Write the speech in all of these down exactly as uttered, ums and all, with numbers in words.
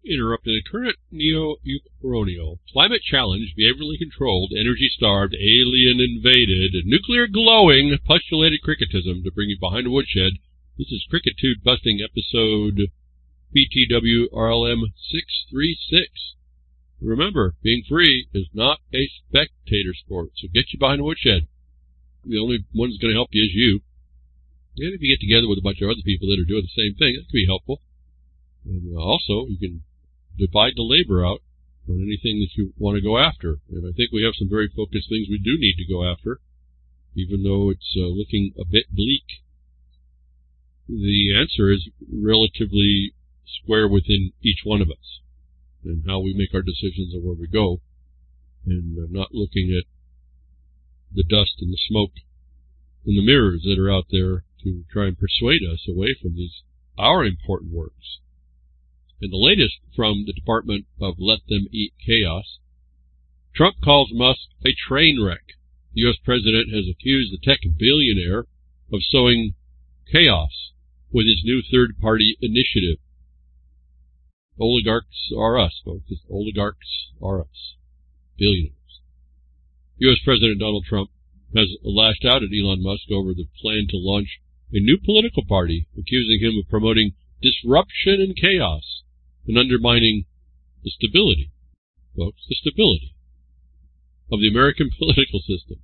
Interrupting the current neo-colonial, climate-challenged, behaviorally controlled, energy-starved, alien-invaded, nuclear-glowing, postulated cricketism to bring you behind the woodshed. This is Crickitude-busting episode P T W R L M six three six. Remember, being free is not a spectator sport, so get you behind the woodshed. The only one that's going to help you is you. And if you get together with a bunch of other people that are doing the same thing, that can be helpful. And also, you can divide the labor out on anything that you want to go after. And I think we have some very focused things we do need to go after, even though it's uh, looking a bit bleak. The answer is relatively square within each one of us and how we make our decisions and where we go, and uh, not looking at the dust and the smoke and the mirrors that are out there to try and persuade us away from these, our important works. And the latest from the Department of Let Them Eat Chaos, Trump calls Musk a train wreck. The U S president has accused the tech billionaire of sowing chaos with his new third-party initiative. Oligarchs are us, folks. Oligarchs are us. Billionaires. U S President Donald Trump has lashed out at Elon Musk over the plan to launch a new political party, accusing him of promoting disruption and chaos and undermining the stability, folks, the stability of the American political system.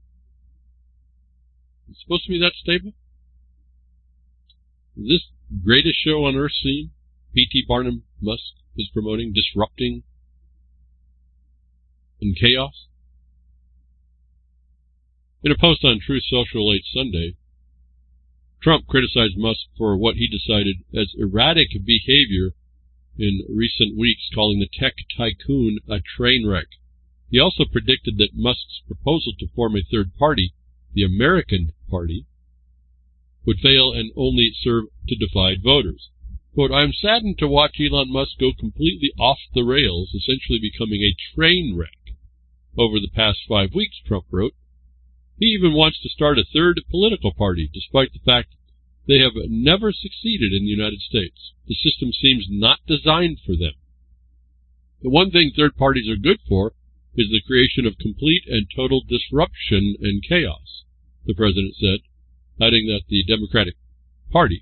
It's supposed to be that stable? Is this greatest show on earth seen? P T Barnum Musk is promoting disrupting and chaos? In a post on Truth Social late Sunday, Trump criticized Musk for what he decided as erratic behavior in recent weeks, calling the tech tycoon a train wreck. He also predicted that Musk's proposal to form a third party, the American Party, would fail and only serve to divide voters. Quote, I am saddened to watch Elon Musk go completely off the rails, essentially becoming a train wreck over the past five weeks, Trump wrote. He even wants to start a third political party, despite the fact they have never succeeded in the United States. The system seems not designed for them. The one thing third parties are good for is the creation of complete and total disruption and chaos, the president said, adding that the Democratic Party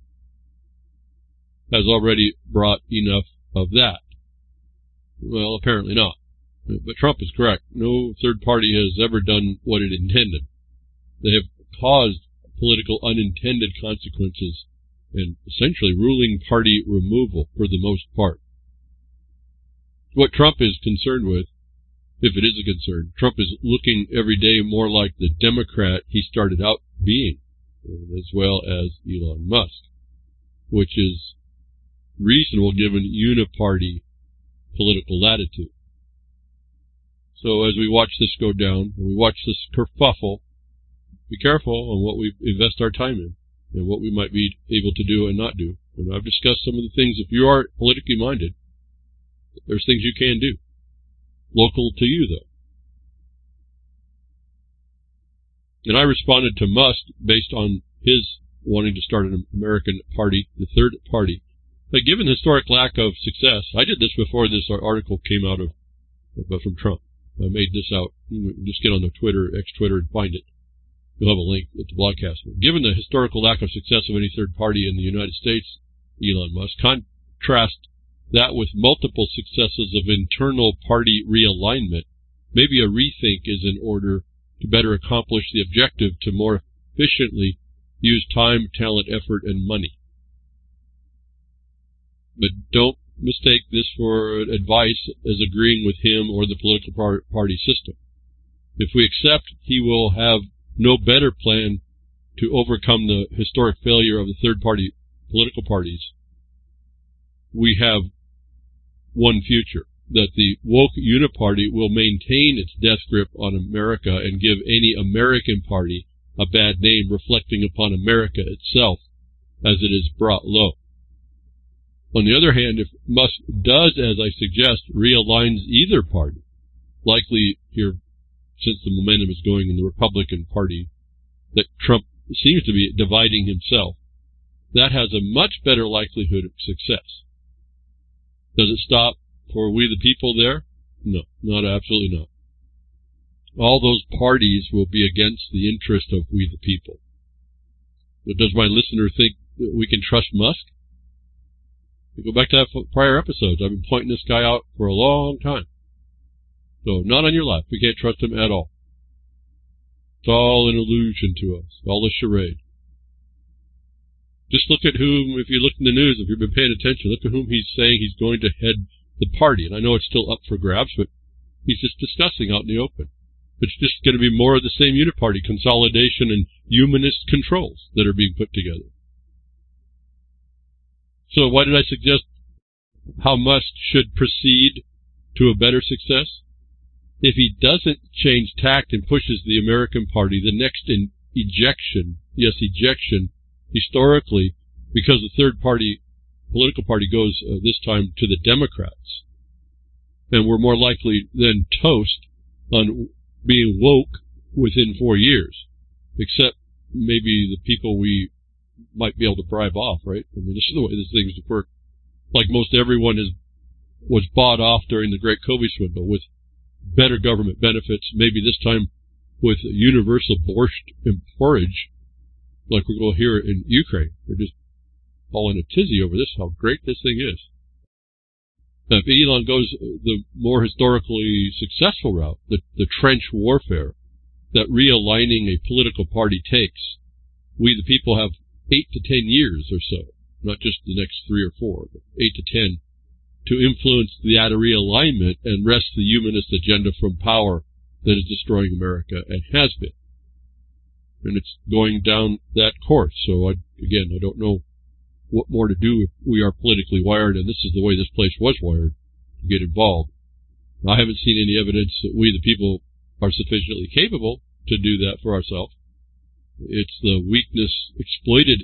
has already brought enough of that. Well, apparently not. But Trump is correct. No third party has ever done what it intended. They have caused political unintended consequences and essentially ruling party removal for the most part. What Trump is concerned with, if it is a concern, Trump is looking every day more like the Democrat he started out being, as well as Elon Musk, which is reasonable given uniparty political latitude. So as we watch this go down, and we watch this kerfuffle, be careful on what we invest our time in and what we might be able to do and not do. And I've discussed some of the things, if you are politically minded, there's things you can do. Local to you, though. And I responded to Musk based on his wanting to start an American party, the third party. But given the historic lack of success, I did this before this article came out of from Trump. I made this out. You can just get on the Twitter, ex-Twitter, and find it. You'll have a link at the broadcast. Given the historical lack of success of any third party in the United States, Elon Musk, contrast that with multiple successes of internal party realignment, maybe a rethink is in order to better accomplish the objective to more efficiently use time, talent, effort, and money. But don't mistake this for advice as agreeing with him or the political par- party system. If we accept he will have no better plan to overcome the historic failure of the third-party political parties, we have one future, that the woke uniparty will maintain its death grip on America and give any American party a bad name, reflecting upon America itself as it is brought low. On the other hand, if Musk does, as I suggest, realigns either party, likely here, since the momentum is going in the Republican Party, that Trump seems to be dividing himself, that has a much better likelihood of success. Does it stop for we the people there? No, not absolutely not. All those parties will be against the interest of we the people. But does my listener think that we can trust Musk? We go back to that prior episodes. I've been pointing this guy out for a long time. So not on your life. We can't trust him at all. It's all an illusion to us, all a charade. Just look at whom, if you look in the news, if you've been paying attention, look at whom he's saying he's going to head the party. And I know it's still up for grabs, but he's just discussing out in the open. It's just going to be more of the same uniparty consolidation and humanist controls that are being put together. So why did I suggest how Musk should proceed to a better success? If he doesn't change tact and pushes the American party, the next in ejection, yes, ejection, historically, because the third party, political party goes uh, this time to the Democrats, and we're more likely than toast on being woke within four years, except maybe the people we might be able to bribe off, right? I mean, this is the way these things work. Like most everyone is was bought off during the Great COVID swindle with better government benefits, maybe this time with universal borscht and porridge, like we're going to hear in Ukraine. They're just all in a tizzy over this, how great this thing is. Now, if Elon goes the more historically successful route, the, the trench warfare that realigning a political party takes, we the people have eight to ten years or so, not just the next three or four, but eight to ten, to influence that realignment and wrest the humanist agenda from power that is destroying America and has been. And it's going down that course. So, I, again, I don't know what more to do if we are politically wired, and this is the way this place was wired, to get involved. I haven't seen any evidence that we, the people, are sufficiently capable to do that for ourselves. It's the weakness exploited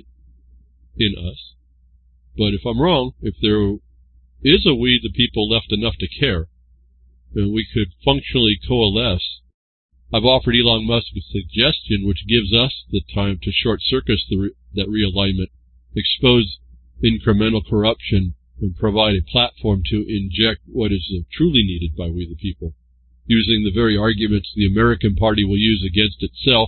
in us. But if I'm wrong, if there is a we, the people, left enough to care, then we could functionally coalesce. I've offered Elon Musk a suggestion which gives us the time to short-circuit the re- that realignment, expose incremental corruption, and provide a platform to inject what is uh, truly needed by we the people, using the very arguments the American party will use against itself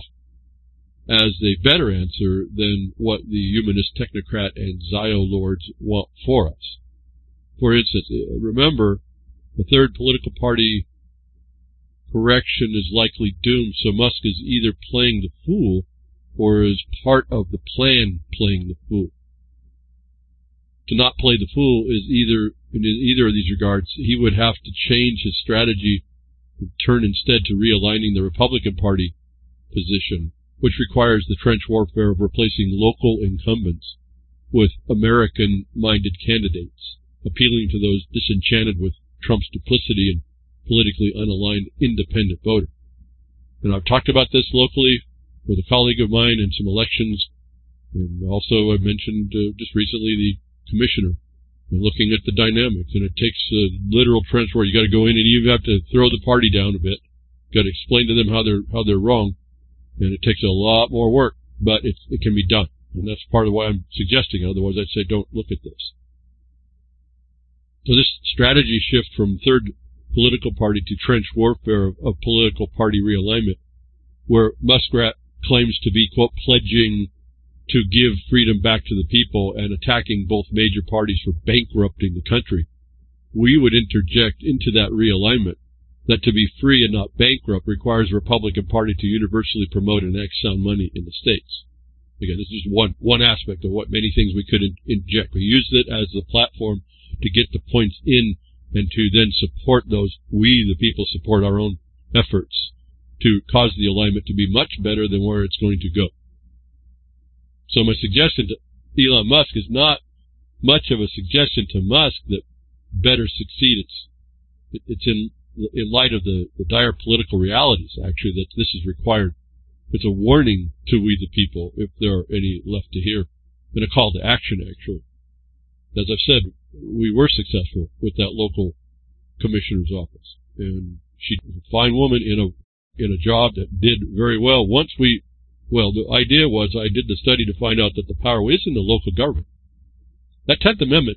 as a better answer than what the humanist technocrat and Zio lords want for us. For instance, remember, the third political party correction is likely doomed, so Musk is either playing the fool or is part of the plan playing the fool. To not play the fool is either, in either of these regards, he would have to change his strategy and turn instead to realigning the Republican Party position, which requires the trench warfare of replacing local incumbents with American-minded candidates, appealing to those disenchanted with Trump's duplicity and politically unaligned independent voter. And I've talked about this locally with a colleague of mine in some elections, and also I mentioned uh, just recently the commissioner, and looking at the dynamics, and it takes a literal trench war. You got to go in and you have to throw the party down a bit. You got to explain to them how they're how they're wrong, and it takes a lot more work, but it's, it can be done, and that's part of why I'm suggesting it. Otherwise, I'd say don't look at this. So this strategy shift from third political party to trench warfare of, of political party realignment, where Muskrat claims to be, quote, pledging to give freedom back to the people and attacking both major parties for bankrupting the country, we would interject into that realignment that to be free and not bankrupt requires the Republican Party to universally promote and act sound money in the states. Again, this is just one, one aspect of what many things we could in, inject. We use it as the platform to get the points in and to then support those. We, the people, support our own efforts to cause the alignment to be much better than where it's going to go. So my suggestion to Elon Musk is not much of a suggestion to Musk that better succeed. It's, it's in, in light of the, the dire political realities, actually, that this is required. It's a warning to we the people, if there are any left to hear, and a call to action, actually. As I've said, we were successful with that local commissioner's office, and she's a fine woman in a in a job that did very well. Once we, well, the idea was I did the study to find out that the power is in the local government. That tenth Amendment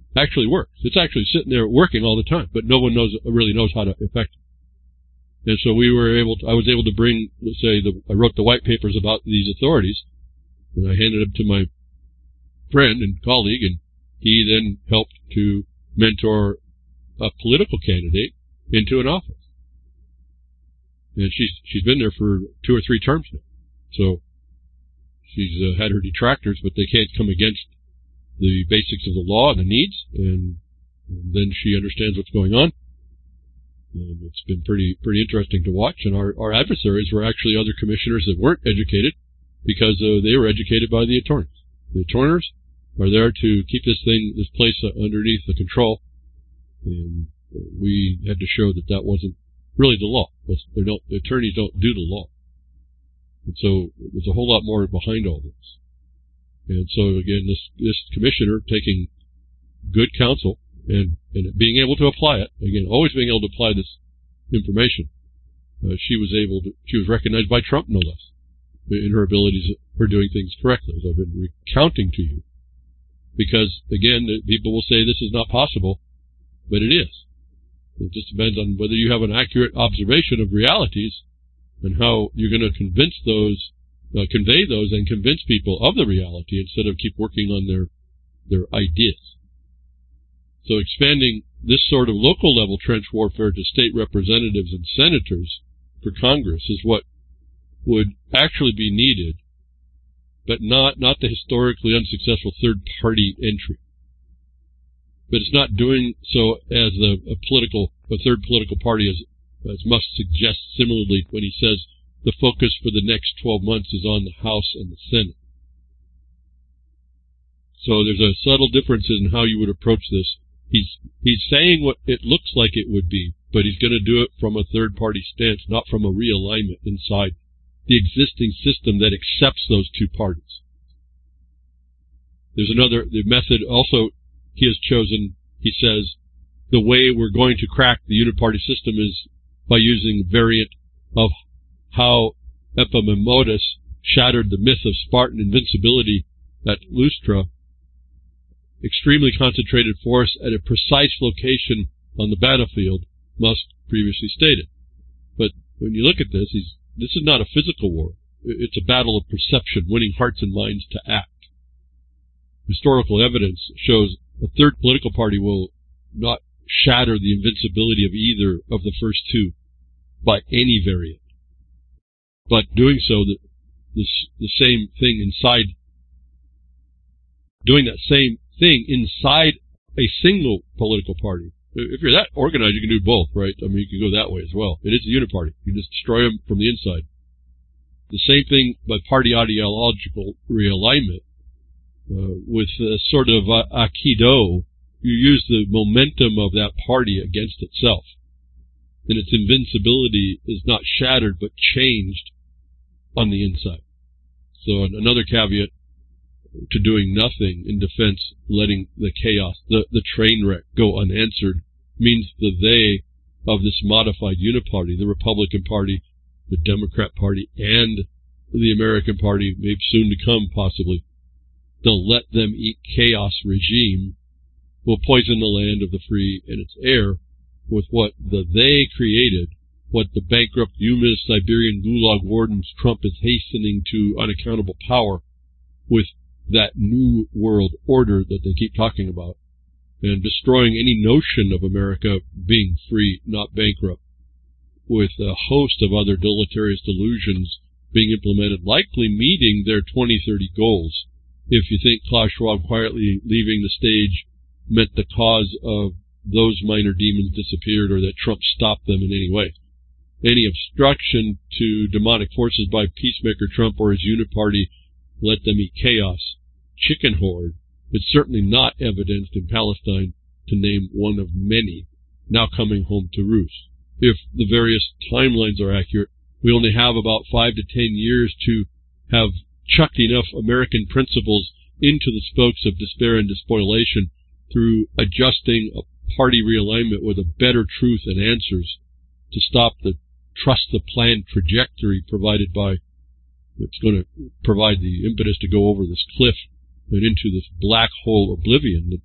actually works. It's actually sitting there working all the time, but no one knows really knows how to affect it. And so we were able to, I was able to bring, let's say, the, I wrote the white papers about these authorities, and I handed them to my friend and colleague, and he then helped to mentor a political candidate into an office. And she's she's been there for two or three terms now. So she's uh, had her detractors, but they can't come against the basics of the law and the needs, and, and then she understands what's going on. And it's been pretty pretty interesting to watch. And our, our adversaries were actually other commissioners that weren't educated, because uh, they were educated by the attorneys. The attorneys are there to keep this thing, this place uh, underneath the control, and we had to show that that wasn't really the law. They don't, the attorneys don't do the law. And so there's a whole lot more behind all this. And so again, this, this commissioner taking good counsel and, and being able to apply it, again, always being able to apply this information, uh, she was able to, she was recognized by Trump, no less, in her abilities for doing things correctly, as I've been recounting to you. Because, again, people will say this is not possible, but it is. It just depends on whether you have an accurate observation of realities and how you're going to convince those, uh, convey those and convince people of the reality instead of keep working on their, their ideas. So expanding this sort of local level trench warfare to state representatives and senators for Congress is what would actually be needed, but not, not the historically unsuccessful third-party entry. But it's not doing so as a, a political, a third political party, as, as Musk suggests similarly when he says the focus for the next twelve months is on the House and the Senate. So there's a subtle difference in how you would approach this. He's, he's saying what it looks like it would be, but he's going to do it from a third-party stance, not from a realignment inside the existing system that accepts those two parties. There's another, the method also he has chosen, he says, the way we're going to crack the uniparty system is by using a variant of how Epaminondas shattered the myth of Spartan invincibility at Lustra, extremely concentrated force at a precise location on the battlefield, Musk previously stated. But when you look at this, he's, this is not a physical war. It's a battle of perception, winning hearts and minds to act. Historical evidence shows a third political party will not shatter the invincibility of either of the first two by any variant. But doing so, the, the, the same thing inside, doing that same thing inside a single political party. If you're that organized, you can do both, right? I mean, you can go that way as well. It is a uniparty. You just destroy them from the inside. The same thing by party ideological realignment. Uh, with a sort of uh, aikido, you use the momentum of that party against itself. And its invincibility is not shattered, but changed on the inside. So another caveat to doing nothing in defense, letting the chaos, the, the train wreck go unanswered, means the they of this modified uniparty, the Republican Party, the Democrat Party, and the American Party, maybe soon to come possibly, the let them eat chaos regime will poison the land of the free and its air with what the they created, what the bankrupt humanist Siberian gulag wardens Trump is hastening to unaccountable power with that new world order that they keep talking about, and destroying any notion of America being free, not bankrupt, with a host of other deleterious delusions being implemented, likely meeting their twenty thirty goals. If you think Klaus Schwab quietly leaving the stage meant the cause of those minor demons disappeared, or that Trump stopped them in any way. Any obstruction to demonic forces by peacemaker Trump or his uniparty let them eat chaos chicken horde is certainly not evidenced in Palestine, to name one of many now coming home to roost. If the various timelines are accurate, we only have about five to ten years to have chucked enough American principles into the spokes of despair and despoilation through adjusting a party realignment with a better truth and answers to stop the trust the plan trajectory provided by, it's going to provide the impetus to go over this cliff and into this black hole oblivion that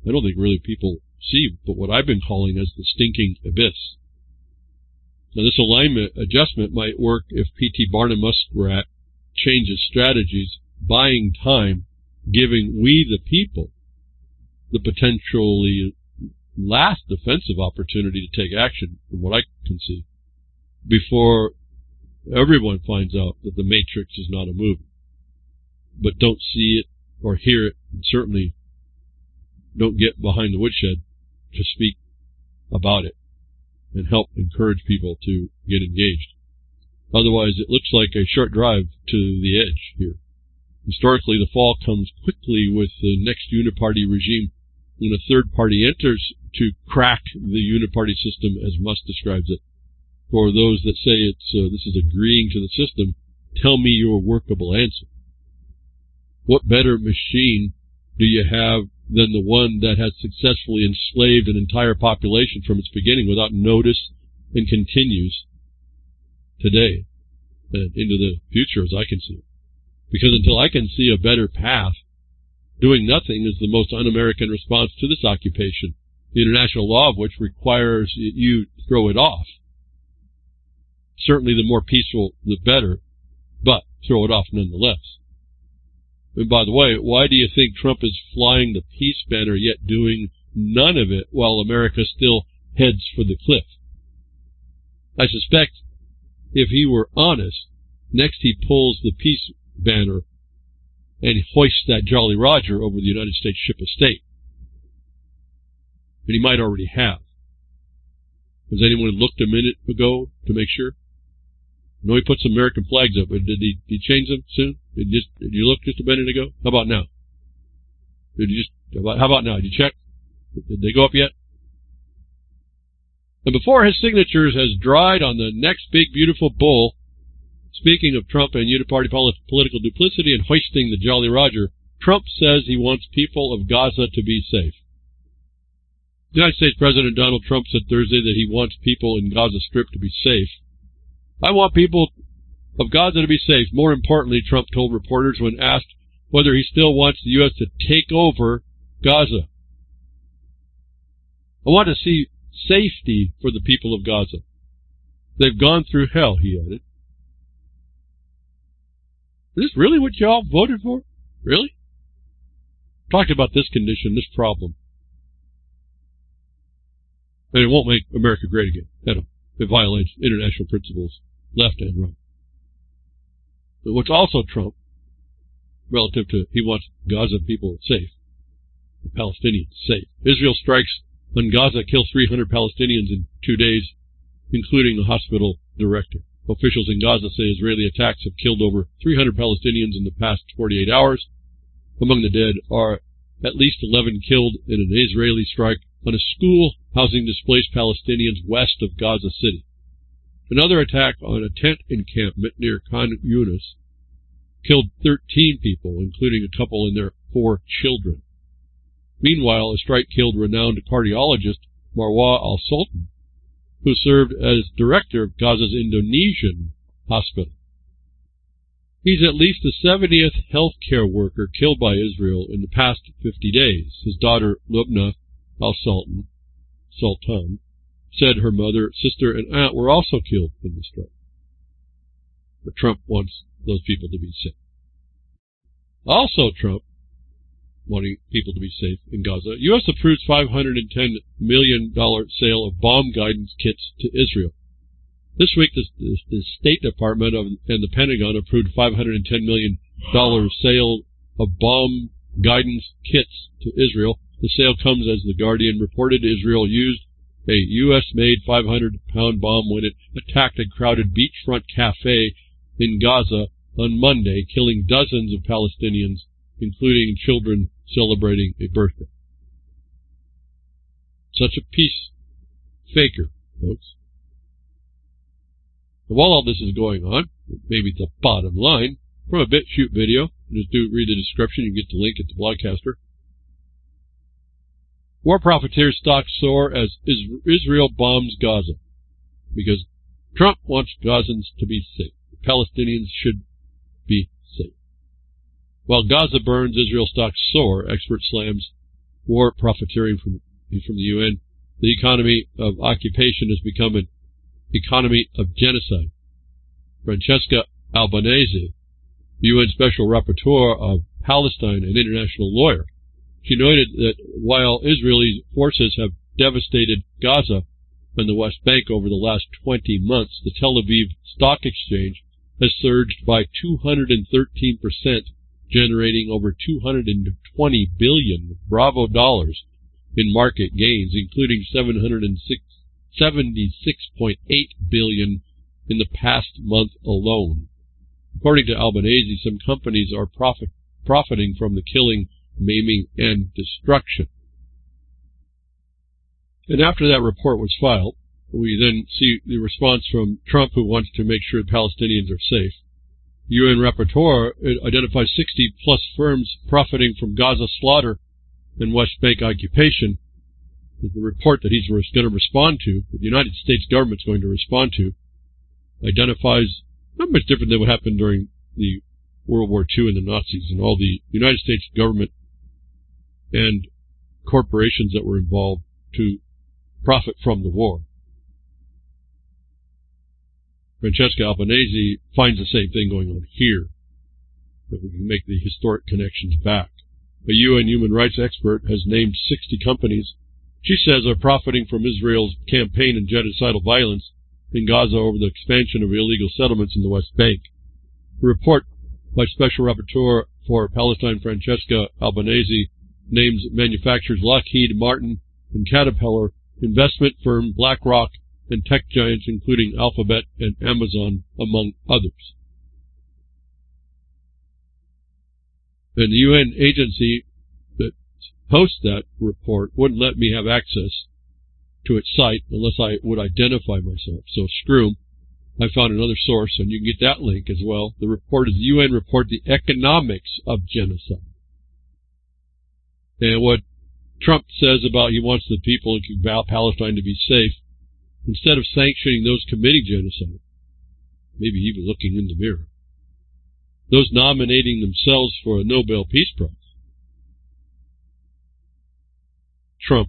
I don't think really people see, but what I've been calling as the stinking abyss. Now, this alignment adjustment might work if P T Barnum Muskrat changes strategies, buying time, giving we the people the potentially last defensive opportunity to take action, from what I can see, before everyone finds out that the Matrix is not a movie, but don't see it or hear it, and certainly don't get behind the woodshed to speak about it and help encourage people to get engaged. Otherwise, it looks like a short drive to the edge here. Historically, the fall comes quickly with the next uniparty regime when a third party enters to crack the uniparty system, as Musk describes it. For those that say it's uh, this is agreeing to the system, tell me your workable answer. What better machine do you have than the one that has successfully enslaved an entire population from its beginning without notice and continues today and into the future as I can see it? Because until I can see a better path, doing nothing is the most un-American response to this occupation, the international law of which requires you throw it off. Certainly the more peaceful, the better, but throw it off nonetheless. And by the way, why do you think Trump is flying the peace banner yet doing none of it while America still heads for the cliff? I suspect if he were honest, next he pulls the peace banner and hoists that Jolly Roger over the United States ship of state. And he might already have. Has anyone looked a minute ago to make sure? I know he put some American flags up, but did he, did he change them soon? Did, just, did you look just a minute ago? How about now? Did you just, how about, how about now? Did you check? Did they go up yet? And before his signatures has dried on the next big beautiful bull, speaking of Trump and uniparty political duplicity and hoisting the Jolly Roger, Trump says he wants people of Gaza to be safe. The United States President Donald Trump said Thursday that he wants people in Gaza Strip to be safe. I want people of Gaza to be safe. More importantly, Trump told reporters when asked whether he still wants the U S to take over Gaza. I want to see safety for the people of Gaza. They've gone through hell, he added. Is this really what y'all voted for? Really? Talked about this condition, this problem. And it won't make America great again. At all. It violates international principles, left and right. But what's also Trump, relative to he wants Gaza people safe, the Palestinians safe. Israel strikes on Gaza, kill three hundred Palestinians in two days, including a hospital director. Officials in Gaza say Israeli attacks have killed over three hundred Palestinians in the past forty-eight hours. Among the dead are at least eleven killed in an Israeli strike on a school housing displaced Palestinians west of Gaza City. Another attack on a tent encampment near Khan Yunis killed thirteen people, including a couple and their four children. Meanwhile, a strike killed renowned cardiologist Marwa al-Sultan, who served as director of Gaza's Indonesian hospital. He's at least the seventieth healthcare worker killed by Israel in the past fifty days. His daughter, Lubna al-Sultan, Sultan, said her mother, sister, and aunt were also killed in the strike. But Trump wants those people to be safe. Also, Trump, wanting people to be safe in Gaza, U S approves five hundred ten million dollars sale of bomb guidance kits to Israel. This week, the, the, the State Department of, and the Pentagon approved five hundred ten million dollars sale of bomb guidance kits to Israel. The sale comes as The Guardian reported Israel used a U S-made five hundred pound bomb when it attacked a crowded beachfront cafe in Gaza on Monday, killing dozens of Palestinians, including children celebrating a birthday. Such a peace faker, folks. And while all this is going on, maybe the bottom line, from a BitChute video, just do read the description, you can get the link at the Blogcaster. War profiteers stocks soar as Israel bombs Gaza, because Trump wants Gazans to be safe. The Palestinians should be safe. While Gaza burns, Israel stocks soar. Expert slams war profiteering from, from the U N. The economy of occupation has become an economy of genocide. Francesca Albanese, U N Special Rapporteur of Palestine and international lawyer, she noted that while Israeli forces have devastated Gaza and the West Bank over the last twenty months, the Tel Aviv Stock Exchange has surged by two hundred thirteen percent, generating over two hundred twenty billion Bravo dollars in market gains, including seven hundred seventy-six point eight billion in the past month alone. According to Albanese, some companies are profit, profiting from the killing, maiming, and destruction. And after that report was filed, we then see the response from Trump, who wants to make sure Palestinians are safe. The U N Rapporteur identifies sixty plus firms profiting from Gaza slaughter and West Bank occupation. The report that he's going to respond to, that the United States government is going to respond to, identifies not much different than what happened during the World War Two and the Nazis and all the United States government and corporations that were involved to profit from the war. Francesca Albanese finds the same thing going on here, that we can make the historic connections back. A U N human rights expert has named sixty companies she says are profiting from Israel's campaign and genocidal violence in Gaza over the expansion of illegal settlements in the West Bank. The report by Special Rapporteur for Palestine Francesca Albanese names manufacturers Lockheed Martin and Caterpillar, investment firm BlackRock, and tech giants including Alphabet and Amazon, among others. And the U N agency that posts that report wouldn't let me have access to its site unless I would identify myself. So screw 'em. I found another source, and you can get that link as well. The report is the U N report, The Economics of Genocide. And what Trump says about he wants the people in Palestine to be safe, instead of sanctioning those committing genocide, maybe even looking in the mirror, those nominating themselves for a Nobel Peace Prize, Trump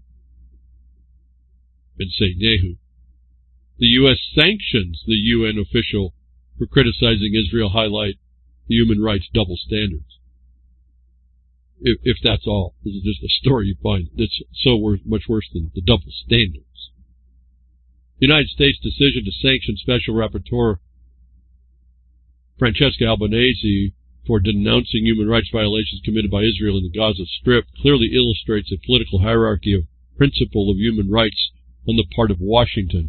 and Netanyahu. The U S sanctions the U N official for criticizing Israel, highlight the human rights double standards. If, if that's all. This is just a story you find that's so worse, much worse than the double standards. The United States' decision to sanction Special Rapporteur Francesca Albanese for denouncing human rights violations committed by Israel in the Gaza Strip clearly illustrates a political hierarchy of principle of human rights on the part of Washington.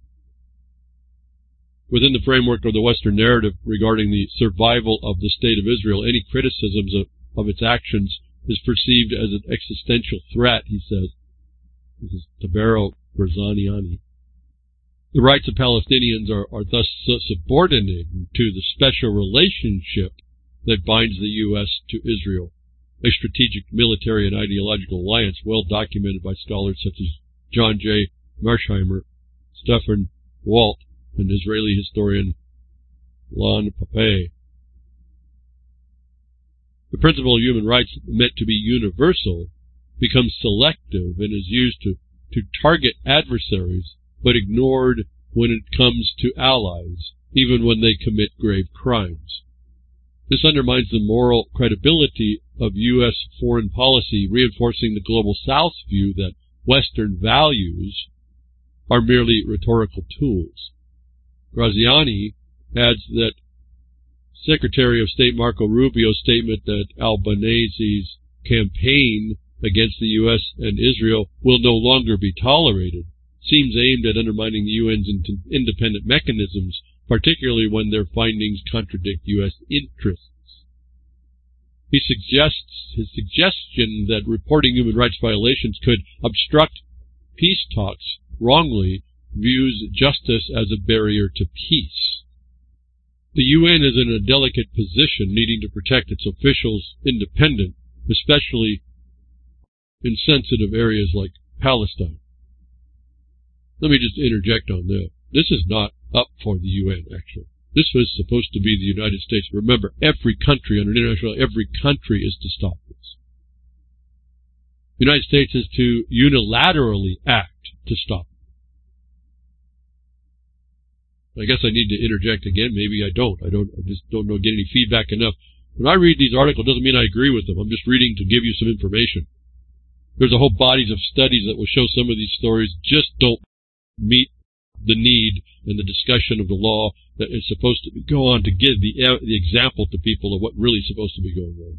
Within the framework of the Western narrative regarding the survival of the State of Israel, any criticisms of, of its actions is perceived as an existential threat, he says. This is Tabaro Barzaniani. The rights of Palestinians are, are thus subordinated to the special relationship that binds the U S to Israel, a strategic military and ideological alliance well documented by scholars such as John J. Marsheimer, Stefan Walt, and Israeli historian Lon Pape. The principle of human rights, meant to be universal, becomes selective and is used to, to target adversaries, but ignored when it comes to allies, even when they commit grave crimes. This undermines the moral credibility of U S foreign policy, reinforcing the Global South's view that Western values are merely rhetorical tools. Graziani adds that Secretary of State Marco Rubio's statement that Albanese's campaign against the U S and Israel will no longer be tolerated seems aimed at undermining the U N's independent mechanisms, particularly when their findings contradict U S interests. He suggests his suggestion that reporting human rights violations could obstruct peace talks wrongly views justice as a barrier to peace. The U N is in a delicate position, needing to protect its officials' independence, especially in sensitive areas like Palestine. Let me just interject on that. This is not up for the U N, actually. This was supposed to be the United States. Remember, every country under international, every country is to stop this. The United States is to unilaterally act to stop. I guess I need to interject again. Maybe I don't. I don't. I just don't know. Get any feedback enough. When I read these articles, it doesn't mean I agree with them. I'm just reading to give you some information. There's a whole bodies of studies that will show some of these stories just don't meet the need and the discussion of the law that is supposed to go on to give the the example to people of what really is supposed to be going on.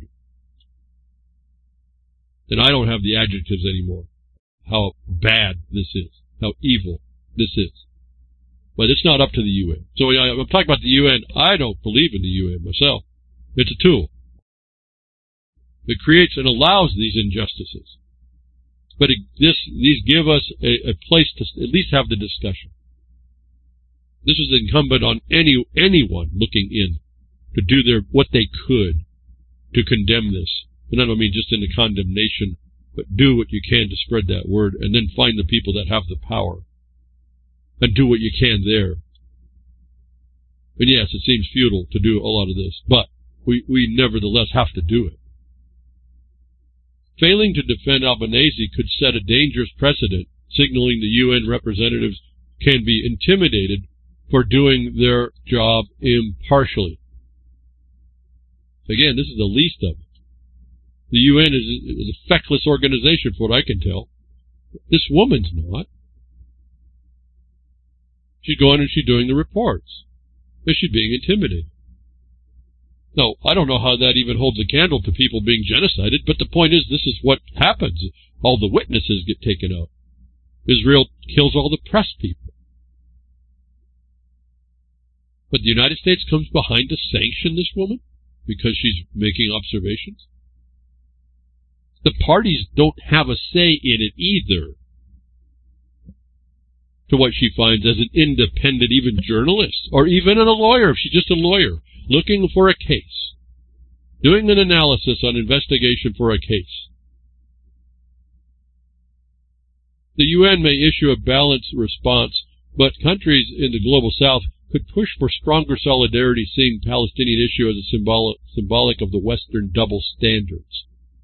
And I don't have the adjectives anymore. How bad this is. How evil this is. But it's not up to the U N. So I'm talking about the U N. I don't believe in the U N myself. It's a tool. It creates and allows these injustices. But it, this, these give us a, a place to at least have the discussion. This is incumbent on any anyone looking in to do their what they could to condemn this. And I don't mean just in the condemnation, but do what you can to spread that word, and then find the people that have the power and do what you can there. And yes, it seems futile to do a lot of this, but we, we nevertheless have to do it. Failing to defend Albanese could set a dangerous precedent, signaling the U N representatives can be intimidated for doing their job impartially. Again, this is the least of it. The U N is, is a feckless organization, for what I can tell. This woman's not. She's going and she's doing the reports. Is she being intimidated? No, I don't know how that even holds a candle to people being genocided, but the point is this is what happens. All the witnesses get taken out. Israel kills all the press people. But the United States comes behind to sanction this woman because she's making observations. The parties don't have a say in it either, to what she finds as an independent, even journalist, or even a lawyer, if she's just a lawyer, looking for a case, doing an analysis on investigation for a case. The U N may issue a balanced response, but countries in the global south could push for stronger solidarity, seeing the Palestinian issue as a symbolic, symbolic of the Western double standards.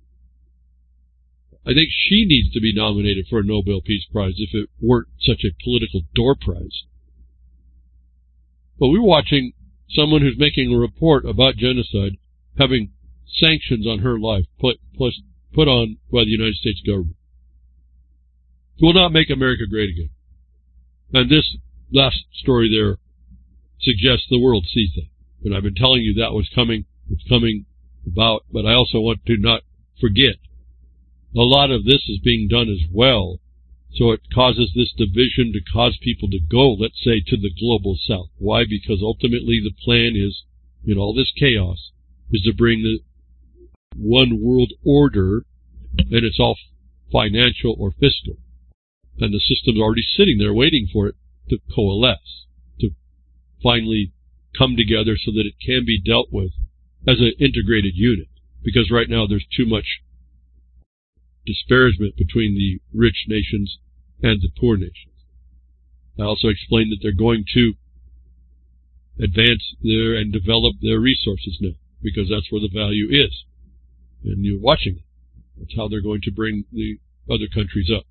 I think she needs to be nominated for a Nobel Peace Prize if it weren't such a political door prize. But we're watching someone who's making a report about genocide having sanctions on her life put, plus, put on by the United States government. It will not make America great again. And this last story there suggests the world sees that. And I've been telling you that was coming, it's coming about, but I also want to not forget a lot of this is being done as well. So it causes this division to cause people to go, let's say, to the global south. Why? Because ultimately the plan is, in all this chaos, is to bring the one world order, and it's all financial or fiscal. And the system's already sitting there waiting for it to coalesce, to finally come together so that it can be dealt with as an integrated unit. Because right now there's too much disparagement between the rich nations and the poor nations. I also explained that they're going to advance their and develop their resources now, because that's where the value is. And you're watching it. That's how they're going to bring the other countries up.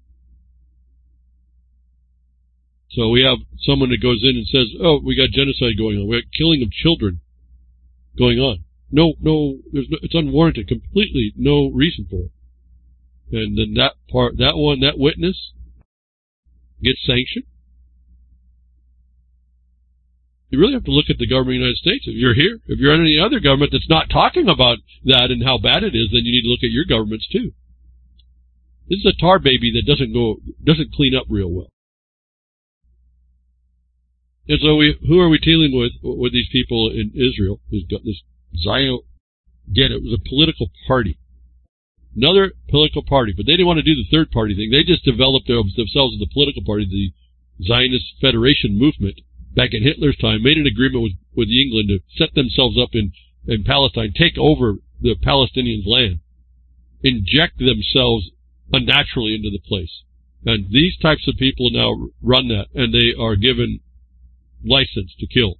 So we have someone that goes in and says, oh, we got genocide going on. We got killing of children going on. No, no, there's no, it's unwarranted, completely no reason for it. And then that part, that one, that witness gets sanctioned. You really have to look at the government of the United States. If you're here, if you're in any other government that's not talking about that and how bad it is, then you need to look at your governments too. This is a tar baby that doesn't go, doesn't clean up real well. And so we, who are we dealing with, with these people in Israel? This, this Zion, again, it was a political party. Another political party, but they didn't want to do the third party thing. They just developed their, themselves as a political party, the Zionist Federation movement, back in Hitler's time, made an agreement with, with England to set themselves up in, in Palestine, take over the Palestinians' land, inject themselves unnaturally into the place. And these types of people now run that, and they are given license to kill.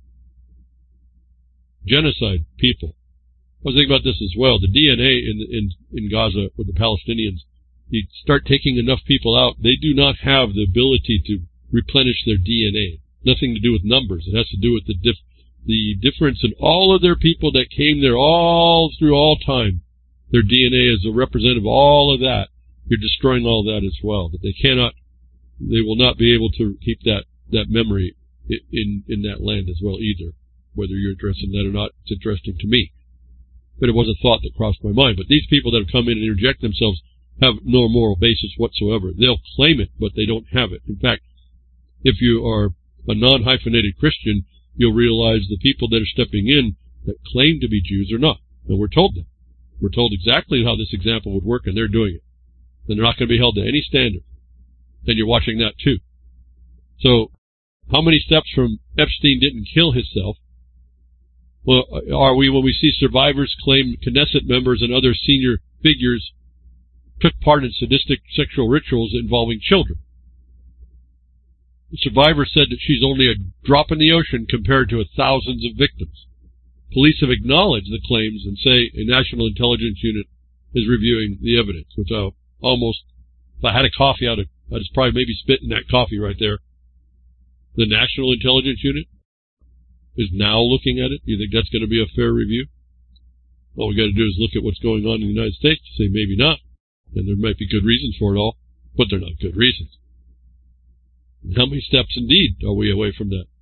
Genocide people. I was thinking about this as well. The D N A in in in Gaza with the Palestinians you start taking enough people out, they do not have the ability to replenish their D N A. Nothing to do with numbers. It has to do with the dif the difference in all of their people that came there all through all time. Their D N A is a representative of all of that. You're destroying all that as well. But they cannot, they will not be able to keep that, that memory in, in, in that land as well either. Whether you're interested in that or not, it's interesting to me. But it was a thought that crossed my mind. But these people that have come in and interject themselves have no moral basis whatsoever. They'll claim it, but they don't have it. In fact, if you are a non-hyphenated Christian, you'll realize the people that are stepping in that claim to be Jews are not. And we're told that. We're told exactly how this example would work, and they're doing it. Then they're not going to be held to any standard. And you're watching that too. So, how many steps from Epstein didn't kill himself? Well, are we when we see survivors claim Knesset members and other senior figures took part in sadistic sexual rituals involving children? The survivor said that she's only a drop in the ocean compared to thousands of victims. Police have acknowledged the claims and say a national intelligence unit is reviewing the evidence, which I'll almost, if I had a coffee, I'd, I'd just probably maybe spit in that coffee right there. The National Intelligence Unit is now looking at it. Do you think that's going to be a fair review? All we got to do is look at what's going on in the United States to say maybe not. And there might be good reasons for it all, but they're not good reasons. And how many steps indeed are we away from that?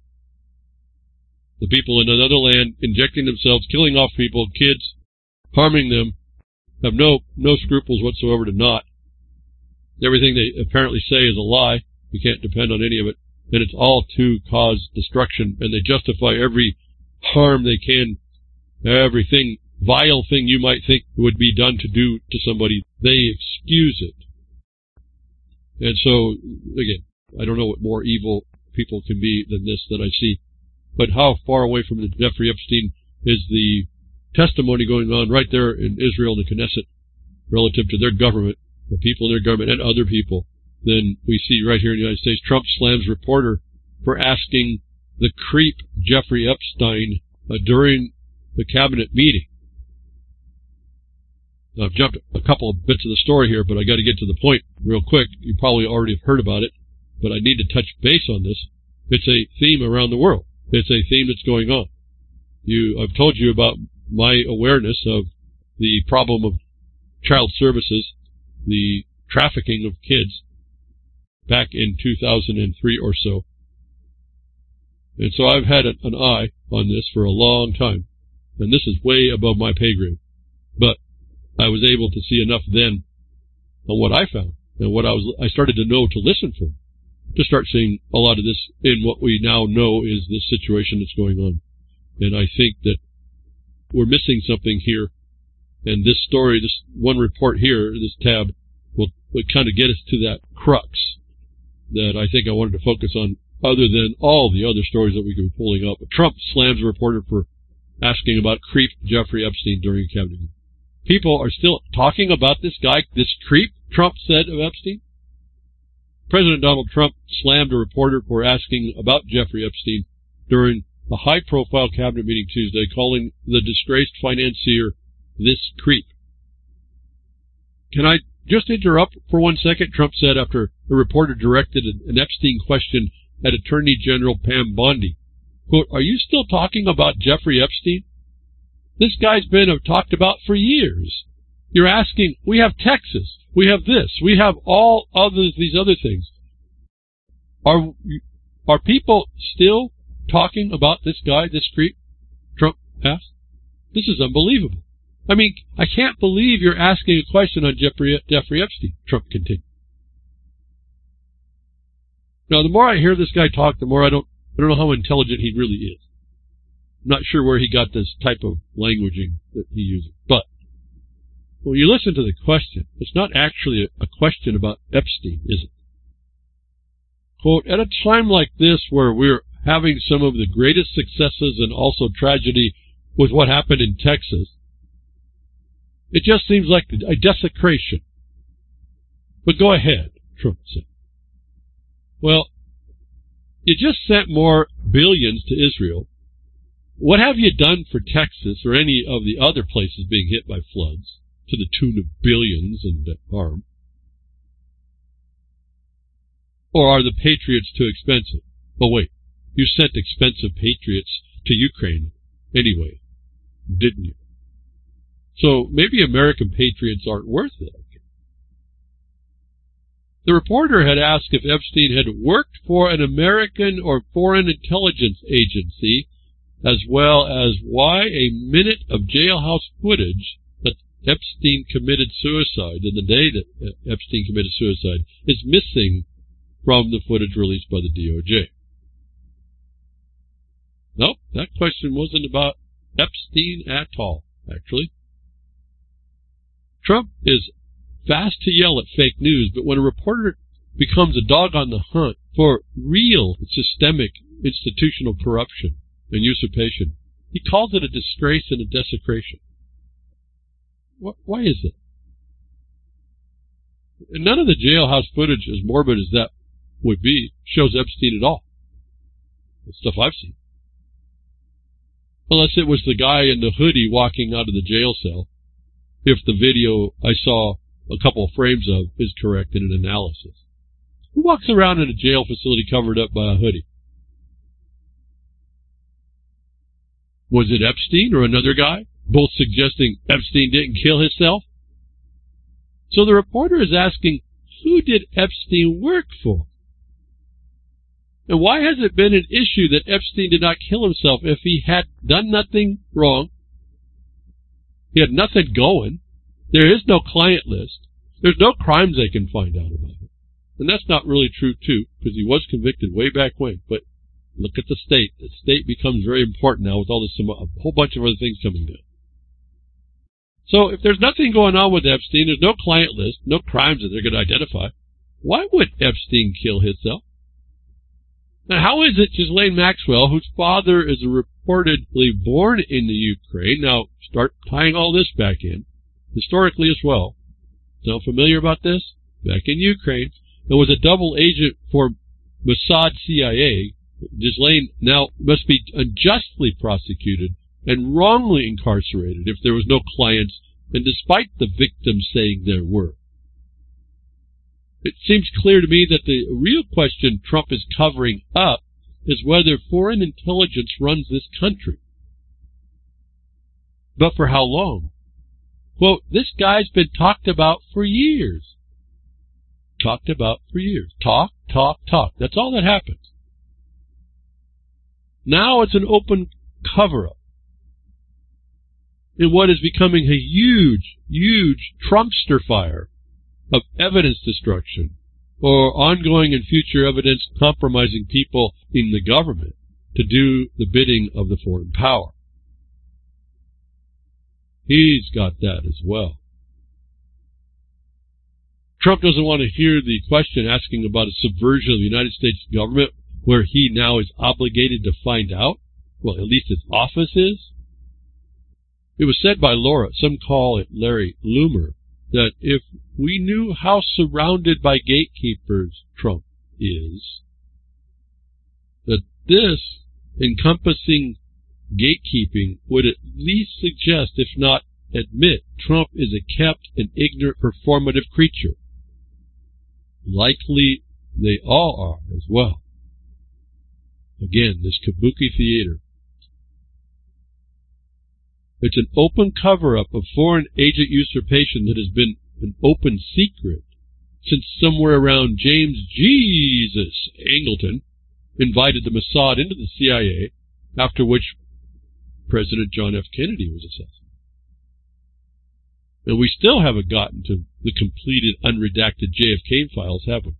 The people in another land injecting themselves, killing off people, kids, harming them, have no no scruples whatsoever to not. Everything they apparently say is a lie. You can't depend on any of it. And it's all to cause destruction. And they justify every harm they can, everything, vile thing you might think would be done to do to somebody. They excuse it. And so, again, I don't know what more evil people can be than this that I see. But how far away from the Jeffrey Epstein is the testimony going on right there in Israel and the Knesset relative to their government, the people in their government and other people. Then we see right here in the United States, Trump slams reporter for asking the creep Jeffrey Epstein uh, during the cabinet meeting. Now, I've jumped a couple of bits of the story here, but I got to get to the point real quick. You probably already have heard about it, but I need to touch base on this. It's a theme around the world. It's a theme that's going on. You, I've told you about my awareness of the problem of child services, the trafficking of kids, back in two thousand three or so. And so I've had an eye on this for a long time. And this is way above my pay grade. But I was able to see enough then on what I found and what I was, I started to know to listen for, to start seeing a lot of this in what we now know is this situation that's going on. And I think that we're missing something here. And this story, this one report here, this tab, will, will kind of get us to that crux that I think I wanted to focus on, other than all the other stories that we could be pulling up. Trump slams a reporter for asking about creep Jeffrey Epstein during a cabinet meeting. People are still talking about this guy, this creep, Trump said of Epstein. President Donald Trump slammed a reporter for asking about Jeffrey Epstein during a high-profile cabinet meeting Tuesday, calling the disgraced financier this creep. Can I just interrupt for one second? Trump said after a reporter directed an Epstein question at Attorney General Pam Bondi. Quote, "Are you still talking about Jeffrey Epstein? This guy's been talked about for years. You're asking, we have Texas, we have this, we have all other these other things. Are are people still talking about this guy, this creep?" Trump asked. This is unbelievable. I mean, I can't believe you're asking a question on Jeffrey, Jeffrey Epstein, Trump continued. Now, the more I hear this guy talk, the more I don't, I don't know how intelligent he really is. I'm not sure where he got this type of languaging that he uses. But when you listen to the question, it's not actually a, a question about Epstein, is it? Quote, "At a time like this where we're having some of the greatest successes and also tragedy with what happened in Texas, it just seems like a desecration. But go ahead," Trump said. Well, you just sent more billions to Israel. What have you done for Texas or any of the other places being hit by floods to the tune of billions and harm? Or are the Patriots too expensive? Oh, wait. You sent expensive Patriots to Ukraine anyway, didn't you? So maybe American Patriots aren't worth it. The reporter had asked if Epstein had worked for an American or foreign intelligence agency, as well as why a minute of jailhouse footage that Epstein committed suicide, and the day that Epstein committed suicide, is missing from the footage released by the D O J. Nope, that question wasn't about Epstein at all, actually. Trump is fast to yell at fake news, but when a reporter becomes a dog on the hunt for real systemic institutional corruption and usurpation, he calls it a disgrace and a desecration. Why is it? And none of the jailhouse footage, as morbid as that would be, shows Epstein at all. The stuff I've seen. Unless it was the guy in the hoodie walking out of the jail cell, if the video I saw a couple of frames of is correct in an analysis. Who walks around in a jail facility covered up by a hoodie? Was it Epstein or another guy? Both suggesting Epstein didn't kill himself? So the reporter is asking, who did Epstein work for? And why has it been an issue that Epstein did not kill himself if he had done nothing wrong? He had nothing going. There is no client list. There's no crimes they can find out about it. And that's not really true, too, because he was convicted way back when. But look at the state. The state becomes very important now with all this, a whole bunch of other things coming down. So if there's nothing going on with Epstein, there's no client list, no crimes that they're going to identify, why would Epstein kill himself? Now, how is it Ghislaine Maxwell, whose father is reportedly born in the Ukraine, now start tying all this back in, historically as well. Sound familiar about this? Back in Ukraine, there was a double agent for Mossad C I A. Ghislaine now must be unjustly prosecuted and wrongly incarcerated if there was no clients, and despite the victims saying there were. It seems clear to me that the real question Trump is covering up is whether foreign intelligence runs this country. But for how long? Quote, this guy's been talked about for years. Talked about for years. Talk, talk, talk. That's all that happens. Now it's an open cover-up in what is becoming a huge, huge Trumpster fire of evidence destruction or ongoing and future evidence compromising people in the government to do the bidding of the foreign power. He's got that as well. Trump doesn't want to hear the question asking about a subversion of the United States government where he now is obligated to find out. Well, at least his office is. It was said by Laura, some call it Larry Loomer, that if we knew how surrounded by gatekeepers Trump is, that this encompassing gatekeeping would at least suggest, if not admit, Trump is a kept and ignorant performative creature. Likely they all are as well. Again, this kabuki theater. It's an open cover-up of foreign agent usurpation that has been an open secret since somewhere around James Jesus Angleton invited the Mossad into the C I A, after which President John F. Kennedy was assassinated. And we still haven't gotten to the completed unredacted J F K files, have we?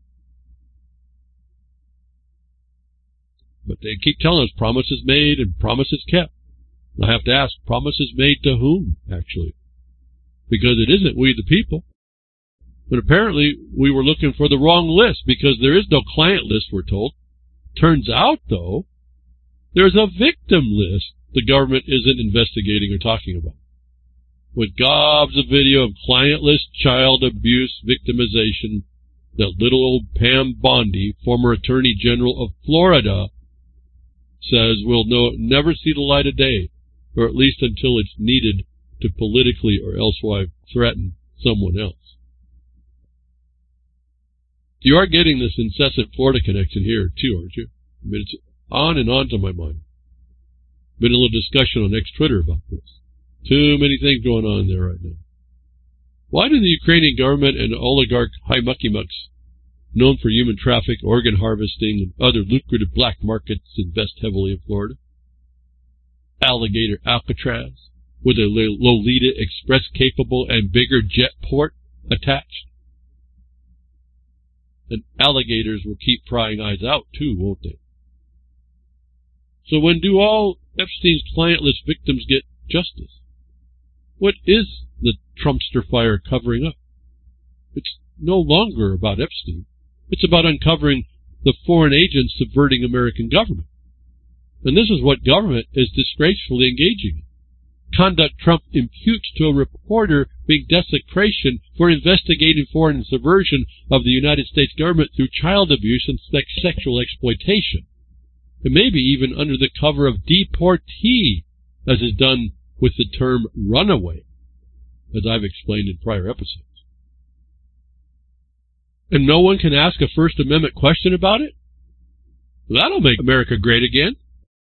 But they keep telling us promises made and promises kept. I have to ask, promises made to whom, actually? Because it isn't we the people. But apparently we were looking for the wrong list because there is no client list, we're told. Turns out, though, there's a victim list the government isn't investigating or talking about. With gobs of video of client list child abuse victimization that little old Pam Bondi, former Attorney General of Florida, says will no, never see the light of day, or at least until it's needed to politically or elsewise threaten someone else. You are getting this incessant Florida connection here, too, aren't you? I mean, it's on and on to my mind. Been a little discussion on X-Twitter about this. Too many things going on there right now. Why do the Ukrainian government and oligarch high mucky mucks, known for human traffic, organ harvesting, and other lucrative black markets, invest heavily in Florida? Alligator Alcatraz, with a Lolita Express-capable and bigger jet port attached. And alligators will keep prying eyes out, too, won't they? So when do all Epstein's clientless victims get justice? What is the Trumpster fire covering up? It's no longer about Epstein. It's about uncovering the foreign agents subverting American government. And this is what government is disgracefully engaging in. Conduct Trump imputes to a reporter being desecration for investigating foreign subversion of the United States government through child abuse and sexual exploitation. And maybe even under the cover of deportee, as is done with the term runaway, as I've explained in prior episodes. And no one can ask a First Amendment question about it? That'll make America great again.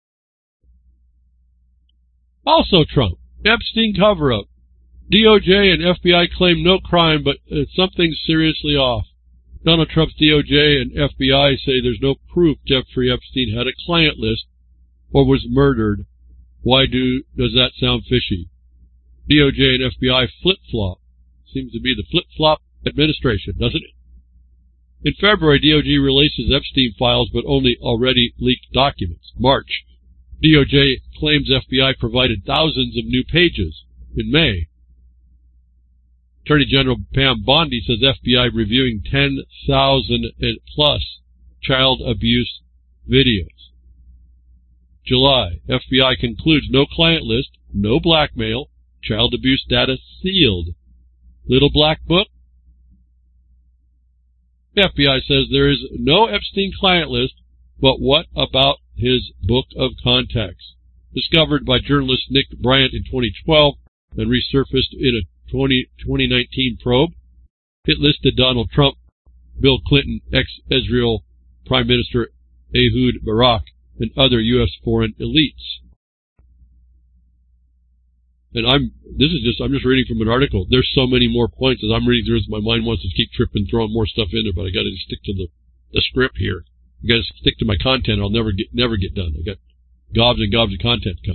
Also Trump, Epstein cover-up. D O J and F B I claim no crime, but uh, something's seriously off. Donald Trump's D O J and F B I say there's no proof Jeffrey Epstein had a client list or was murdered. Why do does that sound fishy? D O J and F B I flip-flop. Seems to be the flip-flop administration, doesn't it? In February, D O J releases Epstein files, but only already leaked documents. March, D O J claims F B I provided thousands of new pages. In May, Attorney General Pam Bondi says F B I reviewing ten thousand plus child abuse videos. July, F B I concludes no client list, no blackmail, child abuse data sealed. Little black book? F B I says there is no Epstein client list, but what about his book of contacts? Discovered by journalist Nick Bryant in twenty twelve and resurfaced in a twenty nineteen probe. It listed Donald Trump, Bill Clinton, ex-Israel Prime Minister Ehud Barak, and other U S foreign elites. And I'm, this is just, I'm just reading from an article. There's so many more points as I'm reading through this. My mind wants to keep tripping, throwing more stuff in there, but I got to stick to the, the script here. I got to stick to my content. I'll never get, never get done. I got gobs and gobs of content to come.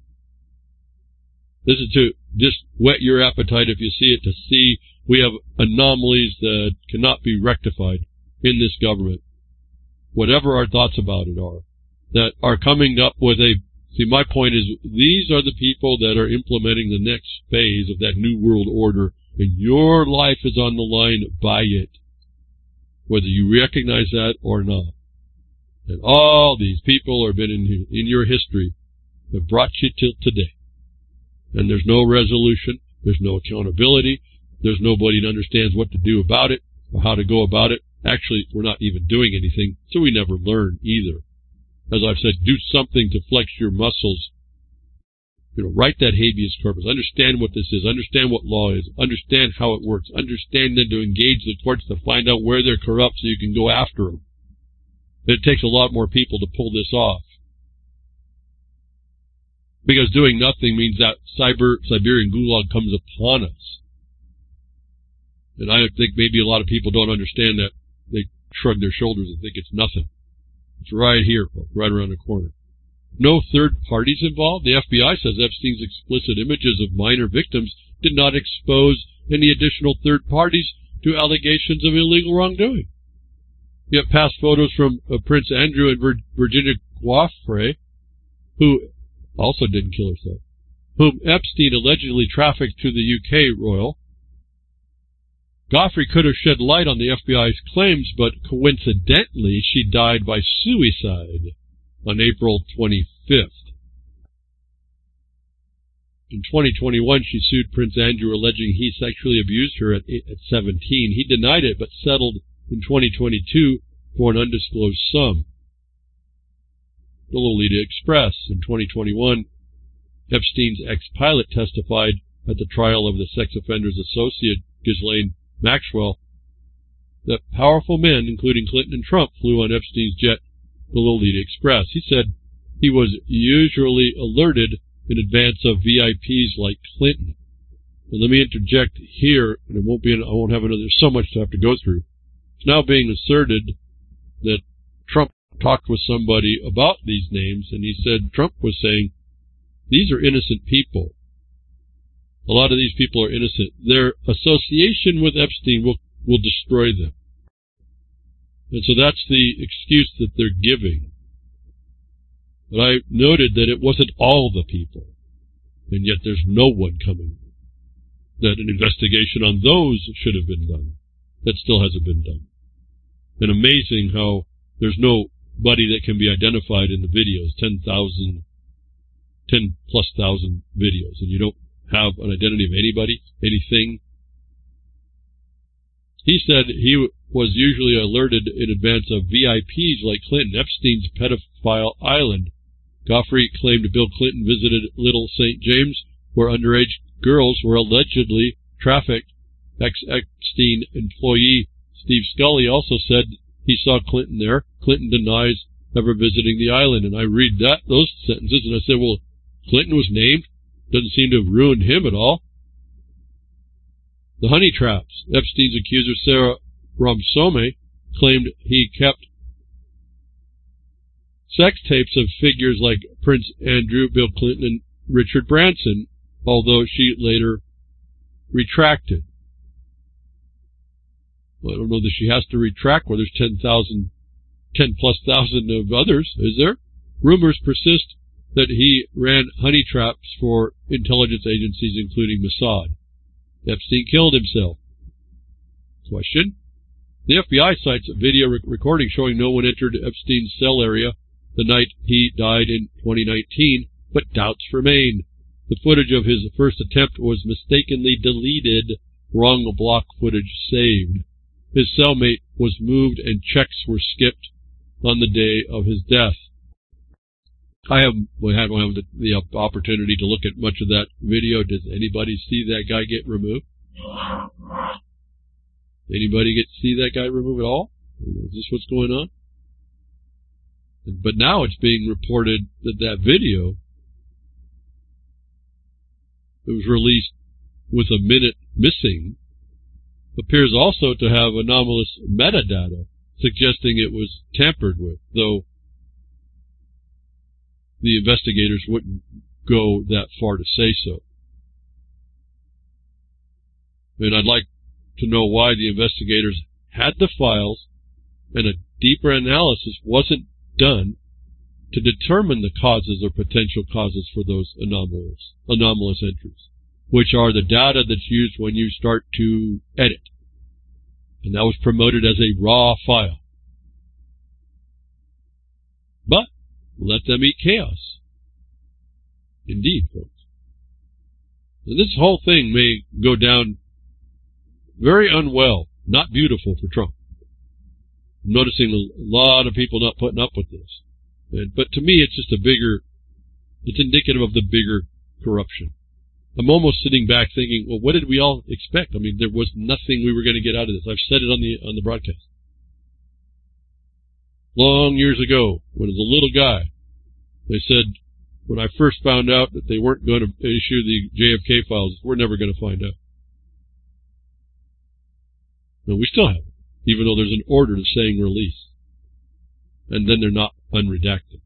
This is to just whet your appetite if you see it, to see we have anomalies that cannot be rectified in this government. Whatever our thoughts about it are, that are coming up with a, see, my point is, these are the people that are implementing the next phase of that new world order, and your life is on the line by it, whether you recognize that or not. And all these people have been in, in your history have brought you till today. And there's no resolution, there's no accountability, there's nobody that understands what to do about it, or how to go about it. Actually, we're not even doing anything, so we never learn either. As I've said, do something to flex your muscles. You know, write that habeas corpus. Understand what this is. Understand what law is. Understand how it works. Understand then to engage the courts to find out where they're corrupt so you can go after them. And it takes a lot more people to pull this off. Because doing nothing means that cyber Siberian gulag comes upon us. And I think maybe a lot of people don't understand that. They shrug their shoulders and think it's nothing. It's right here, right around the corner. No third parties involved. The F B I says Epstein's explicit images of minor victims did not expose any additional third parties to allegations of illegal wrongdoing. Yet past photos from uh, Prince Andrew and Vir- Virginia Giuffre, who also didn't kill herself, whom Epstein allegedly trafficked to the U K royal. Giuffre could have shed light on the F B I's claims, but coincidentally, she died by suicide on April twenty-fifth. In twenty twenty-one, she sued Prince Andrew, alleging he sexually abused her at, at seventeen. He denied it, but settled in twenty twenty-two for an undisclosed sum. The Lolita Express. In twenty twenty-one, Epstein's ex-pilot testified at the trial of the sex offender's associate, Ghislaine Maxwell, that powerful men, including Clinton and Trump, flew on Epstein's jet, the Lolita Express. He said he was usually alerted in advance of V I Ps like Clinton. And let me interject here, and it won't be, I won't have another, there's so much to have to go through. It's now being asserted that Trump talked with somebody about these names, and he said Trump was saying, these are innocent people. A lot of these people are innocent. Their association with Epstein will, will destroy them. And so that's the excuse that they're giving. But I noted that it wasn't all the people, and yet there's no one coming. That an investigation on those should have been done. That still hasn't been done. And amazing how there's nobody that can be identified in the videos, ten thousand, ten plus thousand videos, and you don't have an identity of anybody, anything. He said he was usually alerted in advance of V I Ps like Clinton, Epstein's pedophile island. Goffrey claimed Bill Clinton visited Little Saint James, where underage girls were allegedly trafficked. Ex-Epstein employee Steve Scully also said he saw Clinton there. Clinton denies ever visiting the island. And I read that those sentences, and I said, well, Clinton was named. Doesn't seem to have ruined him at all. The honey traps. Epstein's accuser, Sarah Ramsome, claimed he kept sex tapes of figures like Prince Andrew, Bill Clinton, and Richard Branson, although she later retracted. Well, I don't know that she has to retract where there's ten thousand, ten plus thousand of others, is there? Rumors persist that he ran honey traps for intelligence agencies, including Mossad. Epstein killed himself. Question. The F B I cites a video rec recording showing no one entered Epstein's cell area the night he died in twenty nineteen, but doubts remain. The footage of his first attempt was mistakenly deleted, wrong block footage saved. His cellmate was moved and checks were skipped on the day of his death. I haven't had the, the opportunity to look at much of that video. Does anybody see that guy get removed? Anybody get to see that guy removed at all? Is this what's going on? But now it's being reported that that video that was released with a minute missing appears also to have anomalous metadata, suggesting it was tampered with, though the investigators wouldn't go that far to say so. And I'd like to know why the investigators had the files and a deeper analysis wasn't done to determine the causes or potential causes for those anomalous, anomalous entries, which are the data that's used when you start to edit. And that was promoted as a raw file. But let them eat chaos. Indeed, folks. And this whole thing may go down very unwell, not beautiful for Trump. I'm noticing a lot of people not putting up with this. And, but to me, it's just a bigger, it's indicative of the bigger corruption. I'm almost sitting back thinking, well, what did we all expect? I mean, there was nothing we were going to get out of this. I've said it on the on the broadcast. Long years ago, when I was a little guy, they said, when I first found out that they weren't going to issue the J F K files, we're never going to find out. No, we still haven't, even though there's an order saying release. And then they're not unredacted.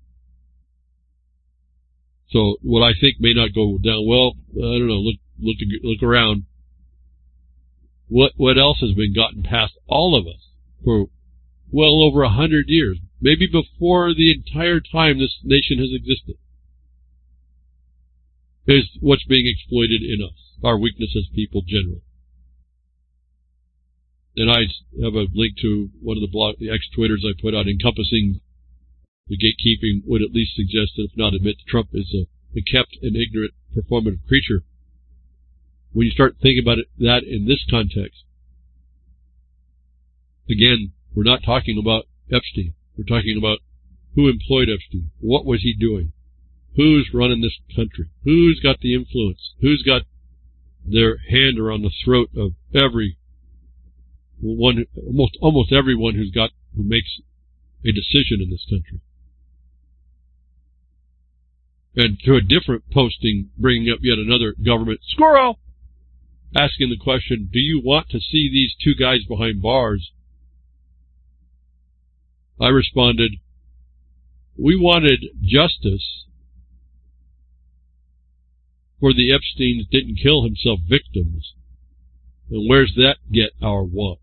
So what I think may not go down well, I don't know, look look look around. What what else has been gotten past all of us for well over a hundred years, maybe before the entire time this nation has existed, is what's being exploited in us, our weakness as people generally. And I have a link to one of the blog, the ex-Twitters I put out encompassing the gatekeeping would at least suggest that if not admit that Trump is a, a kept and ignorant performative creature. When you start thinking about it, that in this context, again, we're not talking about Epstein. We're talking about who employed Epstein. What was he doing? Who's running this country? Who's got the influence? Who's got their hand around the throat of every one, almost almost everyone who's got who makes a decision in this country. And to a different posting, bringing up yet another government squirrel, asking the question, do you want to see these two guys behind bars? I responded, we wanted justice for the Epstein didn't kill himself victims. And where's that get our want?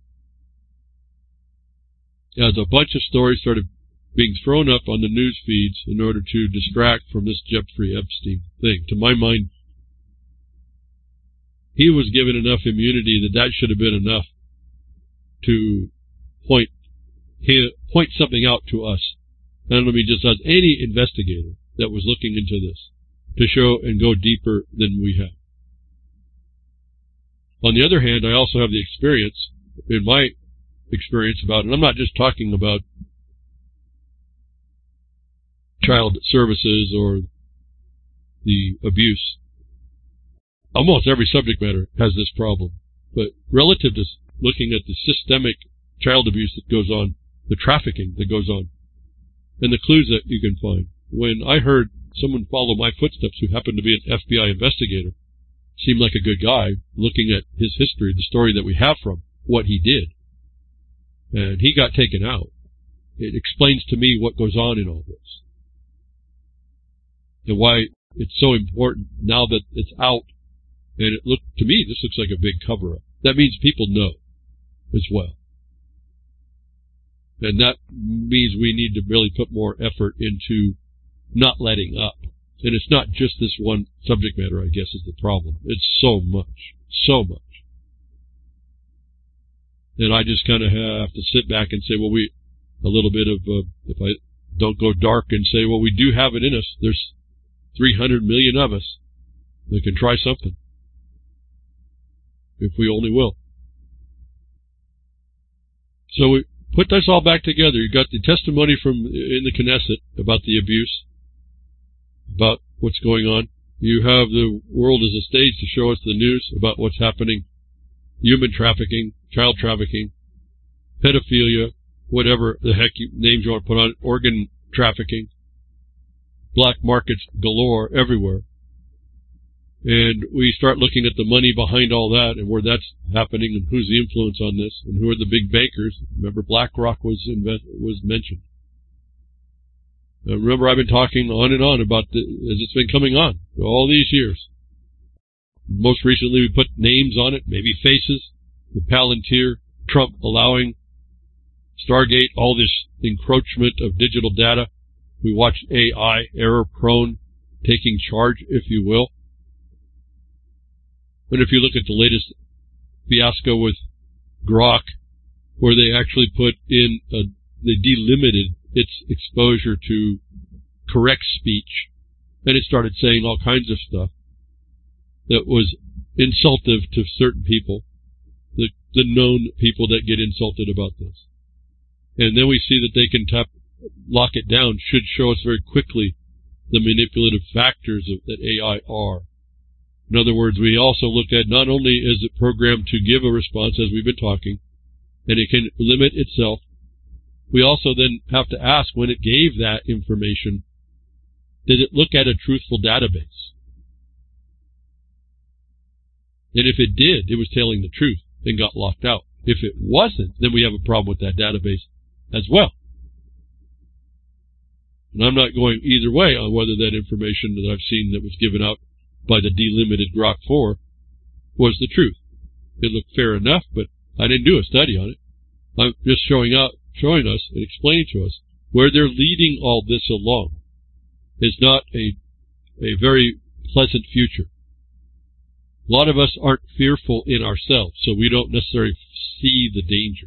As a bunch of stories started being thrown up on the news feeds in order to distract from this Jeffrey Epstein thing. To my mind, he was given enough immunity that that should have been enough to point point something out to us. I don't mean just us, any investigator that was looking into this, to show and go deeper than we have. On the other hand, I also have the experience, in my experience about, and I'm not just talking about child services or the abuse. Almost every subject matter has this problem. But relative to looking at the systemic child abuse that goes on, the trafficking that goes on, and the clues that you can find. When I heard someone follow my footsteps who happened to be an F B I investigator, seemed like a good guy, looking at his history, the story that we have from what he did, and he got taken out. It explains to me what goes on in all this, and why it's so important now that it's out. And it looked to me, this looks like a big cover-up. That means people know as well. And that means we need to really put more effort into not letting up. And it's not just this one subject matter, I guess, is the problem. It's so much, so much. And I just kind of have to sit back and say, well, we, a little bit of, uh, if I don't go dark and say, well, we do have it in us. There's three hundred million of us that can try something, if we only will. So we put this all back together. You got the testimony from in the Knesset about the abuse, about what's going on. You have the world as a stage to show us the news about what's happening, human trafficking, child trafficking, pedophilia, whatever the heck you, names you want to put on it, organ trafficking, black markets galore everywhere. And we start looking at the money behind all that and where that's happening and who's the influence on this and who are the big bankers. Remember, BlackRock was invent, was mentioned. Uh, remember, I've been talking on and on about the, as it's been coming on for all these years. Most recently, we put names on it, maybe faces. The Palantir, Trump allowing Stargate, all this encroachment of digital data. We watched A I, error-prone, taking charge, if you will. And if you look at the latest fiasco with Grok, where they actually put in, a, they delimited its exposure to correct speech, and it started saying all kinds of stuff that was insultive to certain people, the, the known people that get insulted about this. And then we see that they can tap, lock it down, should show us very quickly the manipulative factors of, that A I are. In other words, we also look at not only is it programmed to give a response, as we've been talking, and it can limit itself, we also then have to ask, when it gave that information, did it look at a truthful database? And if it did, it was telling the truth and got locked out. If it wasn't, then we have a problem with that database as well. And I'm not going either way on whether that information that I've seen that was given out by the delimited Grok four was the truth. It looked fair enough, but I didn't do a study on it. I'm just showing out, showing us and explaining to us where they're leading all this along is not a, a very pleasant future. A lot of us aren't fearful in ourselves, so we don't necessarily see the danger.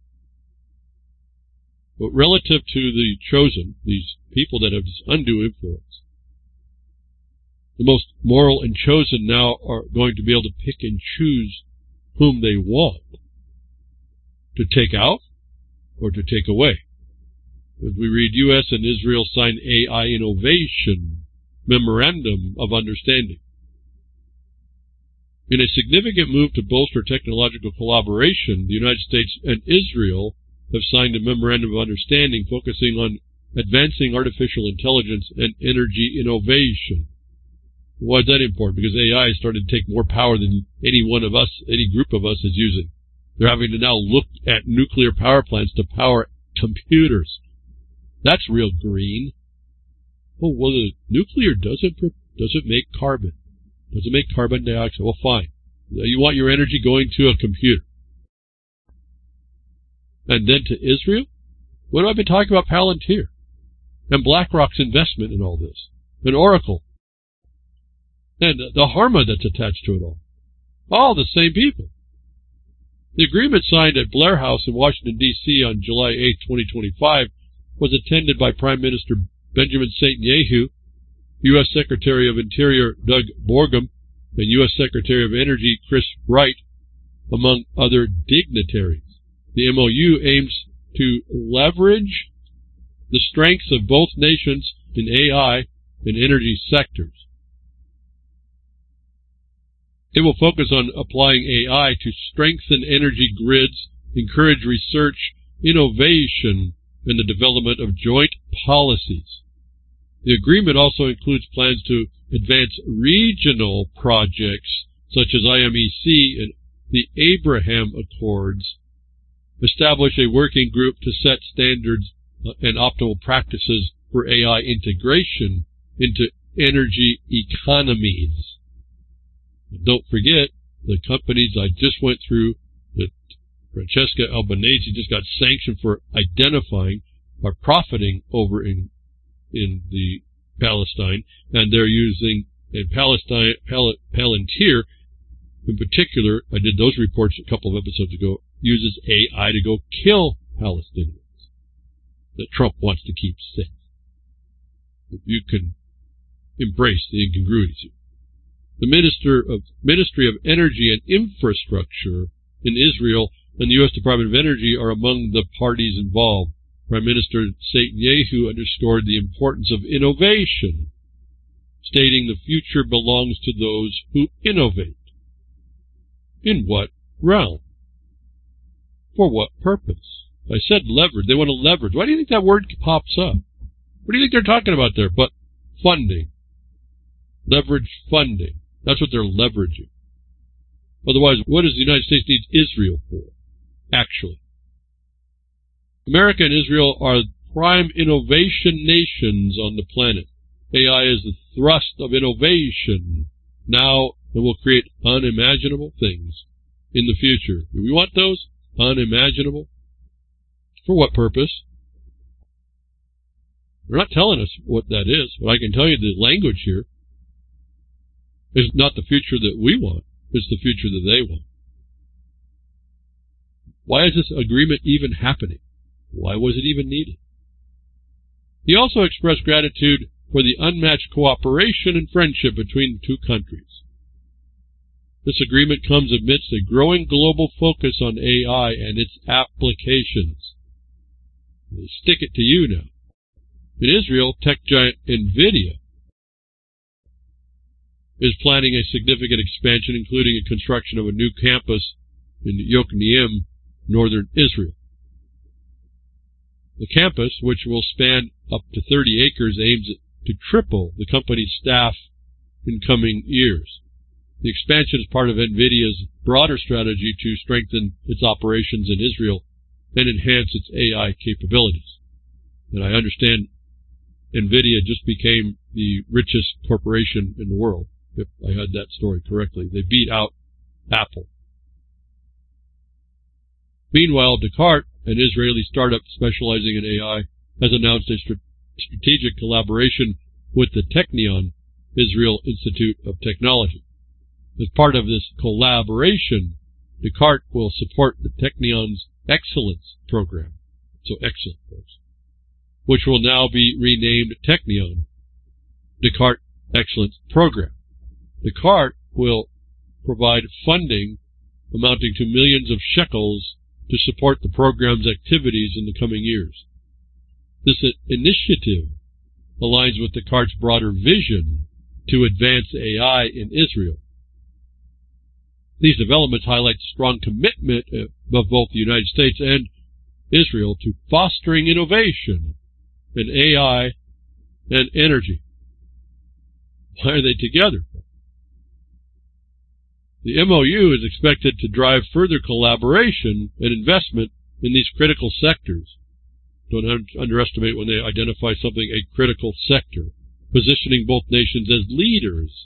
But relative to the chosen, these people that have this undue influence, the most moral and chosen now are going to be able to pick and choose whom they want to take out or to take away. As we read, U S and Israel sign A I Innovation Memorandum of Understanding. In a significant move to bolster technological collaboration, the United States and Israel have signed a memorandum of understanding focusing on advancing artificial intelligence and energy innovation. Why is that important? Because A I has started to take more power than any one of us, any group of us is using. They're having to now look at nuclear power plants to power computers. That's real green. Oh, well, the nuclear doesn't, doesn't make carbon. Does it make carbon dioxide? Well, fine. You want your energy going to a computer. And then to Israel? What have I been talking about Palantir? And BlackRock's investment in all this. And Oracle. And the Harma that's attached to it all. All the same people. The agreement signed at Blair House in Washington, D C on July eighth, twenty twenty-five was attended by Prime Minister Benjamin Netanyahu, U S Secretary of Interior Doug Burgum, and U S Secretary of Energy Chris Wright, among other dignitaries. The M O U aims to leverage the strengths of both nations in A I and energy sectors. It will focus on applying A I to strengthen energy grids, encourage research, innovation, and the development of joint policies. The agreement also includes plans to advance regional projects such as I M E C and the Abraham Accords, establish a working group to set standards and optimal practices for A I integration into energy economies. Don't forget, the companies I just went through that Francesca Albanese just got sanctioned for identifying are profiting over in in the Palestine, and they're using in Palestine Pal Palantir in particular. I did those reports a couple of episodes ago. Uses A I to go kill Palestinians that Trump wants to keep safe. If you can embrace the incongruities here. The Minister of Ministry of Energy and Infrastructure in Israel and the U S Department of Energy are among the parties involved. Prime Minister Netanyahu underscored the importance of innovation, stating the future belongs to those who innovate. In what realm? For what purpose? I said leverage. They want to leverage. Why do you think that word pops up? What do you think they're talking about there? But funding. Leverage funding. That's what they're leveraging. Otherwise, what does the United States need Israel for? Actually. America and Israel are prime innovation nations on the planet. A I is the thrust of innovation now and will create unimaginable things in the future. Do we want those? Unimaginable? For what purpose? They're not telling us what that is, but I can tell you the language here is not the future that we want. It's the future that they want. Why is this agreement even happening? Why was it even needed? He also expressed gratitude for the unmatched cooperation and friendship between the two countries. This agreement comes amidst a growing global focus on A I and its applications. They stick it to you now. In Israel, tech giant NVIDIA is planning a significant expansion, including a construction of a new campus in Yokneam, northern Israel. The campus, which will span up to thirty acres, aims to triple the company's staff in coming years. The expansion is part of NVIDIA's broader strategy to strengthen its operations in Israel and enhance its A I capabilities. And I understand NVIDIA just became the richest corporation in the world, if I had that story correctly. They beat out Apple. Meanwhile, Descartes, an Israeli startup specializing in A I, has announced a st strategic collaboration with the Technion Israel Institute of Technology. As part of this collaboration, Descartes will support the Technion's Excellence Program. So excellent, folks. Which will now be renamed Technion Descartes Excellence Program. Descartes will provide funding amounting to millions of shekels to support the program's activities in the coming years. This initiative aligns with Descartes' broader vision to advance A I in Israel. These developments highlight the strong commitment of both the United States and Israel to fostering innovation in A I and energy. Why are they together? The M O U is expected to drive further collaboration and investment in these critical sectors. Don't un- underestimate when they identify something a critical sector, positioning both nations as leaders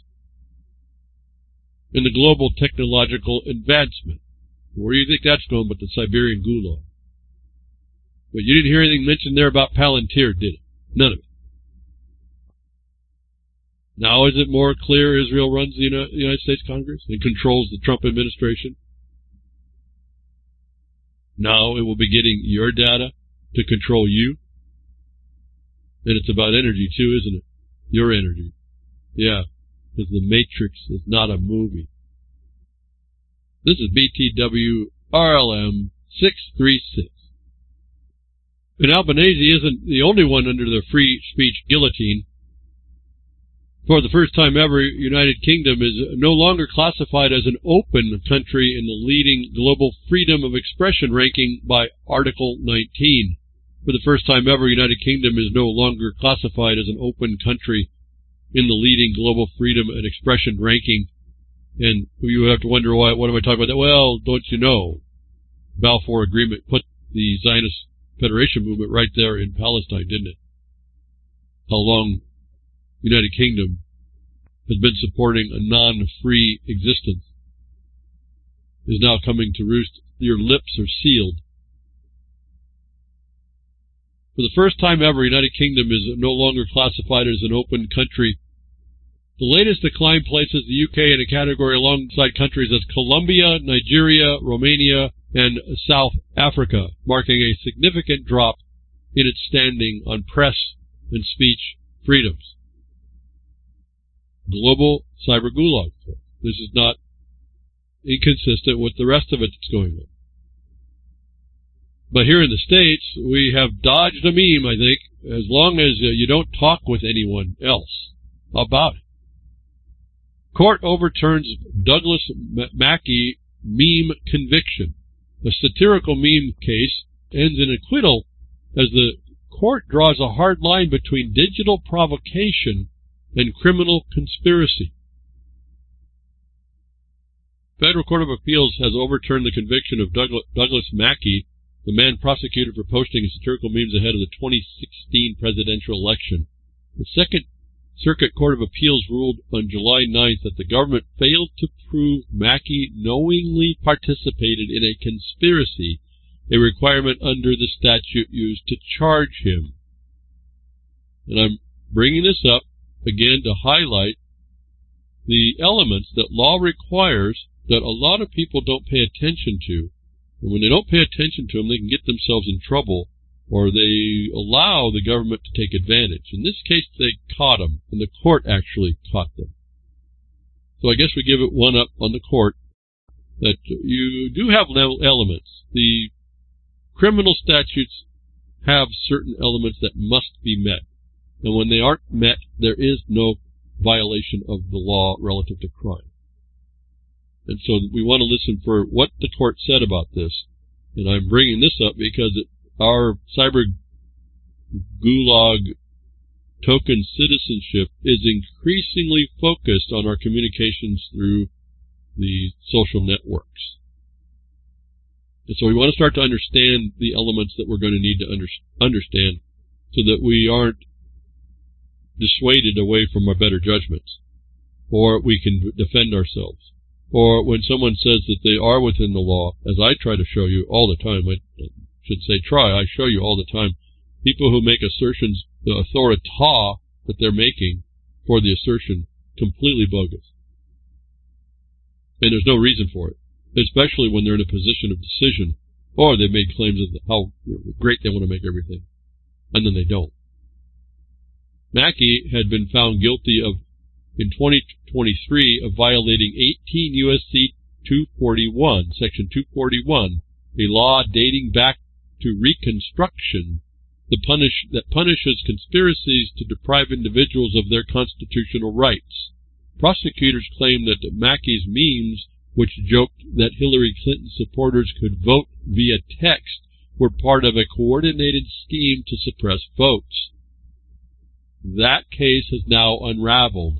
in the global technological advancement. Where do you think that's going but the Siberian Gulag? But you didn't hear anything mentioned there about Palantir, did it? None of it. Now is it more clear Israel runs the United States Congress and controls the Trump administration? Now it will be getting your data to control you. And it's about energy too, isn't it? Your energy. Yeah, because the Matrix is not a movie. This is B T W R L M six three six. And Albanese isn't the only one under the free speech guillotine. For the first time ever, United Kingdom is no longer classified as an open country in the leading global freedom of expression ranking by Article nineteen. For the first time ever, United Kingdom is no longer classified as an open country in the leading global freedom and expression ranking. And you have to wonder, why, what am I talking about that? Well, don't you know, Balfour Agreement put the Zionist Federation movement right there in Palestine, didn't it? How long United Kingdom has been supporting a non-free existence is now coming to roost. Your lips are sealed. For the first time ever, United Kingdom is no longer classified as an open country. The latest decline places the U K in a category alongside countries as Colombia, Nigeria, Romania, and South Africa, marking a significant drop in its standing on press and speech freedoms. Global cyber gulag. This is not inconsistent with the rest of it that's going on. But here in the States, we have dodged a meme, I think, as long as uh, you don't talk with anyone else about it. Court overturns Douglas Mackey meme conviction. The satirical meme case ends in acquittal as the court draws a hard line between digital provocation and criminal conspiracy. Federal Court of Appeals has overturned the conviction of Douglas, Douglas Mackey, the man prosecuted for posting satirical memes ahead of the twenty sixteen presidential election. The Second Circuit Court of Appeals ruled on July ninth that the government failed to prove Mackey knowingly participated in a conspiracy, a requirement under the statute used to charge him. And I'm bringing this up again to highlight the elements that law requires that a lot of people don't pay attention to. And when they don't pay attention to them, they can get themselves in trouble, or they allow the government to take advantage. In this case, they caught them, and the court actually caught them. So I guess we give it one up on the court that you do have elements. The criminal statutes have certain elements that must be met. And when they aren't met, there is no violation of the law relative to crime. And so we want to listen for what the court said about this. And I'm bringing this up because it, our cyber gulag token citizenship is increasingly focused on our communications through the social networks. And so we want to start to understand the elements that we're going to need to under, understand so that we aren't dissuaded away from our better judgments, or we can defend ourselves. Or when someone says that they are within the law, as I try to show you all the time, I should say try, I show you all the time, people who make assertions, the authority that they're making for the assertion, completely bogus. And there's no reason for it, especially when they're in a position of decision, or they've made claims of how great they want to make everything, and then they don't. Mackey had been found guilty of, in twenty twenty-three, of violating eighteen U S C two forty-one, Section two forty-one, a law dating back to Reconstruction, the punish, that punishes conspiracies to deprive individuals of their constitutional rights. Prosecutors claim that Mackey's memes which joked that Hillary Clinton supporters could vote via text, were part of a coordinated scheme to suppress votes. That case has now unraveled.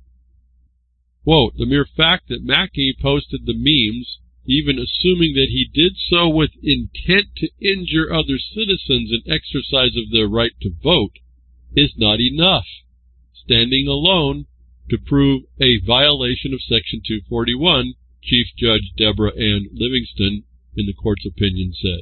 Quote, the mere fact that Mackey posted the memes, even assuming that he did so with intent to injure other citizens in exercise of their right to vote, is not enough, standing alone, to prove a violation of Section two forty-one, Chief Judge Deborah Ann Livingston, in the court's opinion, said.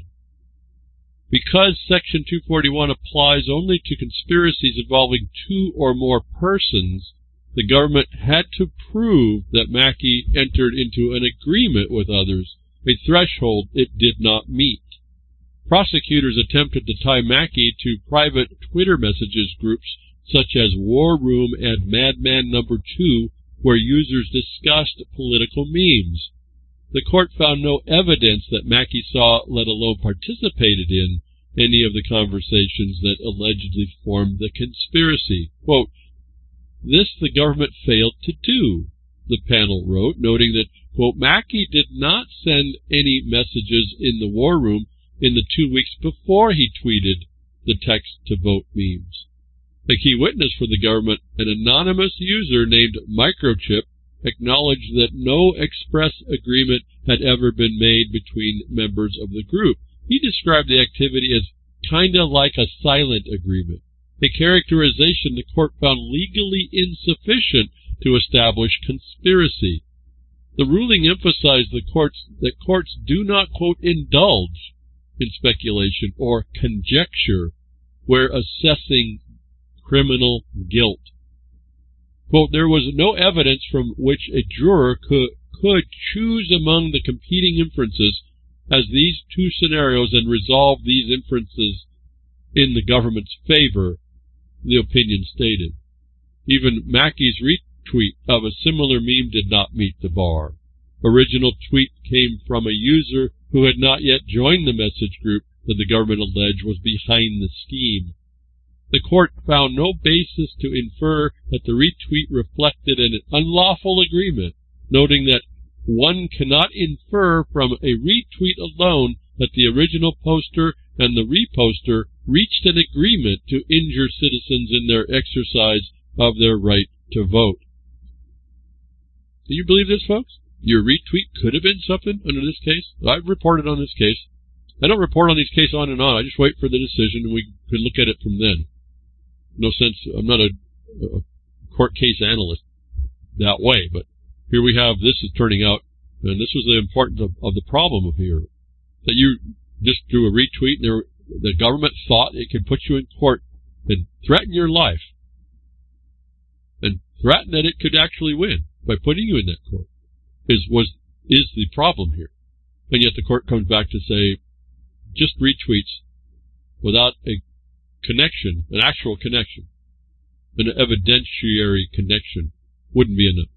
Because Section two forty-one applies only to conspiracies involving two or more persons, the government had to prove that Mackey entered into an agreement with others, a threshold it did not meet. Prosecutors attempted to tie Mackey to private Twitter messages groups such as War Room and Madman Number Two, where users discussed political memes. The court found no evidence that Mackey saw, let alone participated in, any of the conversations that allegedly formed the conspiracy. Quote, this the government failed to do, the panel wrote, noting that, quote, Mackey did not send any messages in the War Room in the two weeks before he tweeted the text-to-vote memes. A key witness for the government, an anonymous user named Microchip, acknowledged that no express agreement had ever been made between members of the group. He described the activity as kinda like a silent agreement, a characterization the court found legally insufficient to establish conspiracy. The ruling emphasized the courts that courts do not, quote, indulge in speculation or conjecture where assessing criminal guilt. Quote, there was no evidence from which a juror could, could choose among the competing inferences as these two scenarios and resolve these inferences in the government's favor, the opinion stated. Even Mackey's retweet of a similar meme did not meet the bar. Original tweet came from a user who had not yet joined the message group that the government alleged was behind the scheme. The court found no basis to infer that the retweet reflected an unlawful agreement, noting that one cannot infer from a retweet alone that the original poster and the reposter reached an agreement to injure citizens in their exercise of their right to vote. Do you believe this, folks? Your retweet could have been something under this case? I've reported on this case. I don't report on these cases on and on. I just wait for the decision and we can look at it from then. No sense, I'm not a, a court case analyst that way, but here we have, this is turning out, and this was the importance of, of the problem of here, that you just do a retweet and there, the government thought it could put you in court and threaten your life, and threaten that it could actually win by putting you in that court, is, was, is the problem here. And yet the court comes back to say, just retweets without a connection, an actual connection, an evidentiary connection, wouldn't be enough.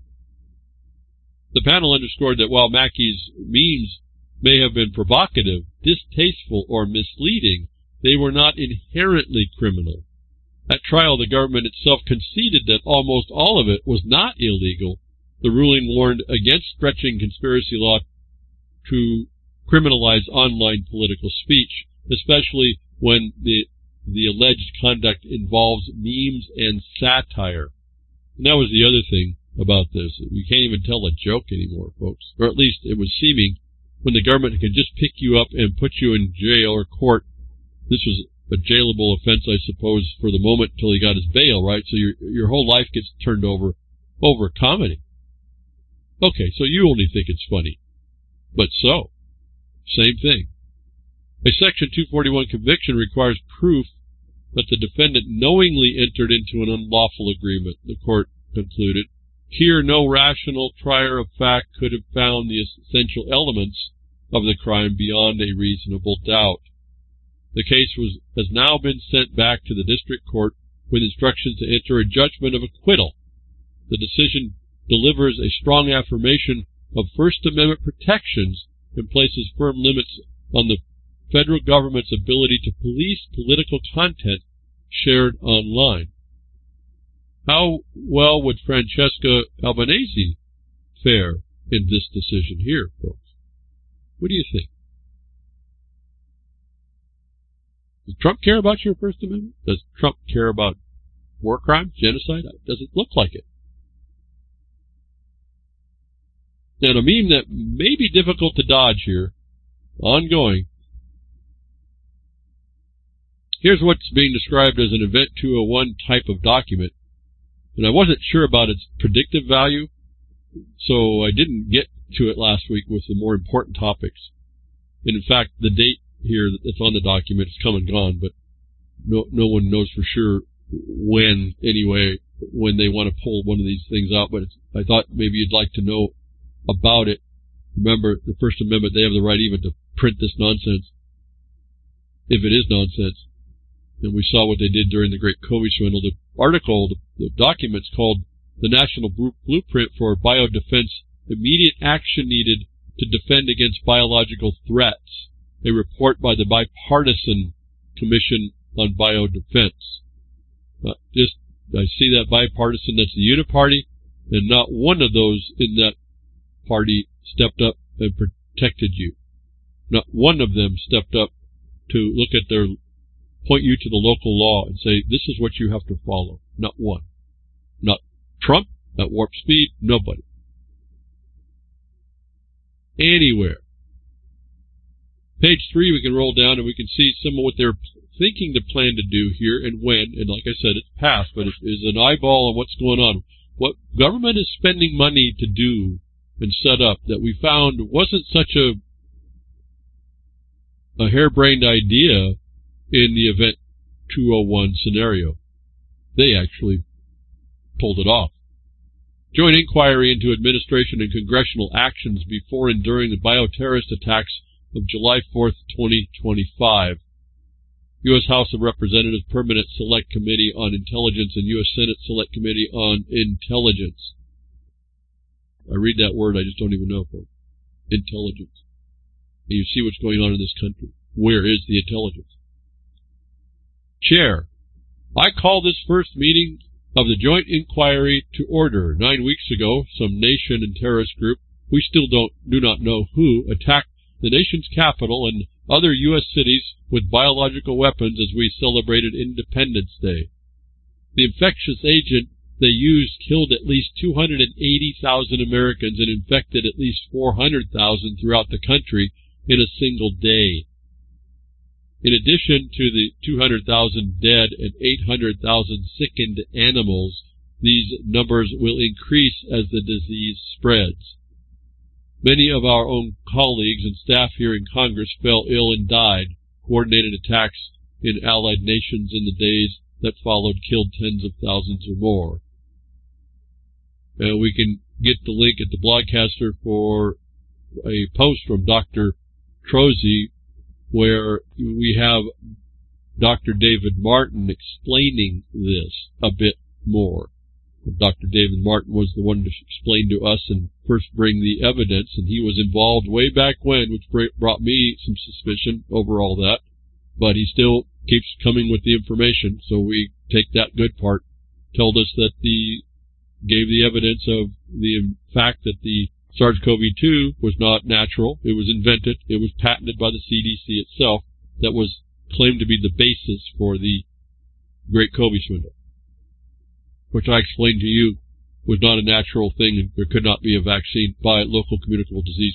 The panel underscored that while Mackey's memes may have been provocative, distasteful, or misleading, they were not inherently criminal. At trial, the government itself conceded that almost all of it was not illegal. The ruling warned against stretching conspiracy law to criminalize online political speech, especially when the the alleged conduct involves memes and satire. And that was the other thing about this. You can't even tell a joke anymore, folks. Or at least it was seeming when the government could just pick you up and put you in jail or court. This was a jailable offense, I suppose, for the moment until he got his bail, right? So your your whole life gets turned over over comedy. Okay, so you only think it's funny. But so, same thing. A Section two forty-one conviction requires proof that the defendant knowingly entered into an unlawful agreement, the court concluded. Here, no rational trier of fact could have found the essential elements of the crime beyond a reasonable doubt. The case was, has now been sent back to the district court with instructions to enter a judgment of acquittal. The decision delivers a strong affirmation of First Amendment protections and places firm limits on the federal government's ability to police political content shared online. How well would Francesca Albanese fare in this decision here, folks. What do you think? Does Trump care about your First Amendment? Does Trump care about war crimes, genocide? It doesn't look like it. And a meme that may be difficult to dodge here, ongoing. Here's what's being described as an Event two oh one type of document. And I wasn't sure about its predictive value, so I didn't get to it last week with the more important topics. And in fact, the date here that's on the document is come and gone, but no, no one knows for sure when, anyway, when they want to pull one of these things out. But it's, I thought maybe you'd like to know about it. Remember, the First Amendment, they have the right even to print this nonsense, if it is nonsense. And we saw what they did during the Great COVID swindle. The article, the, the document's called The National Blueprint for Biodefense, Immediate Action Needed to Defend Against Biological Threats, a report by the Bipartisan Commission on Biodefense. Uh, just, I see that bipartisan, that's the Uniparty, and not one of those in that party stepped up and protected you. Not one of them stepped up to look at their, point you to the local law and say, this is what you have to follow. Not one. Not Trump at warp speed, nobody. Anywhere. Page three, we can roll down and we can see some of what they're thinking to plan to do here and when. And like I said, it's past, but it is an eyeball on what's going on. What government is spending money to do and set up that we found wasn't such a a harebrained idea in the Event two oh one scenario. They actually pulled it off. Joint inquiry into administration and congressional actions before and during the bioterrorist attacks of July fourth, twenty twenty-five. U S House of Representatives Permanent Select Committee on Intelligence and U S Senate Select Committee on Intelligence. I read that word, I just don't even know. Folks. Intelligence. And you see what's going on in this country. Where is the intelligence? Chair, I call this first meeting of the joint inquiry to order. Nine weeks ago, some nation and terrorist group, we still don't do not know who, attacked the nation's capital and other U S cities with biological weapons as we celebrated Independence Day. The infectious agent they used killed at least two hundred eighty thousand Americans and infected at least four hundred thousand throughout the country in a single day. In addition to the two hundred thousand dead and eight hundred thousand sickened animals, these numbers will increase as the disease spreads. Many of our own colleagues and staff here in Congress fell ill and died. Coordinated attacks in allied nations in the days that followed killed tens of thousands or more. And we can get the link at the Blogcaster for a post from Doctor Trozy where we have Doctor David Martin explaining this a bit more. Doctor David Martin was the one to explain to us and first bring the evidence, and he was involved way back when, which brought me some suspicion over all that. But he still keeps coming with the information, so we take that good part. Told us that the gave the evidence of the fact that the SARS CoV two was not natural. It was invented. It was patented by the C D C itself. That was claimed to be the basis for the Great COVID swindle, which I explained to you was not a natural thing, and there could not be a vaccine by local communicable disease.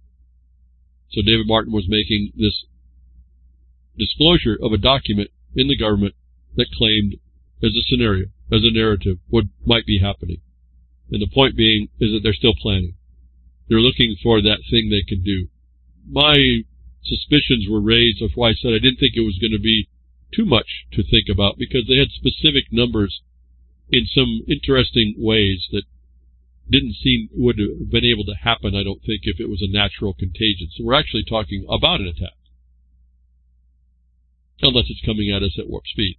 So David Martin was making this disclosure of a document in the government that claimed as a scenario, as a narrative, what might be happening. And the point being is that they're still planning. They're looking for that thing they can do. My suspicions were raised, that's why I said I didn't think it was going to be too much to think about, because they had specific numbers in some interesting ways that didn't seem would have been able to happen, I don't think, if it was a natural contagion. So we're actually talking about an attack, unless it's coming at us at warp speed.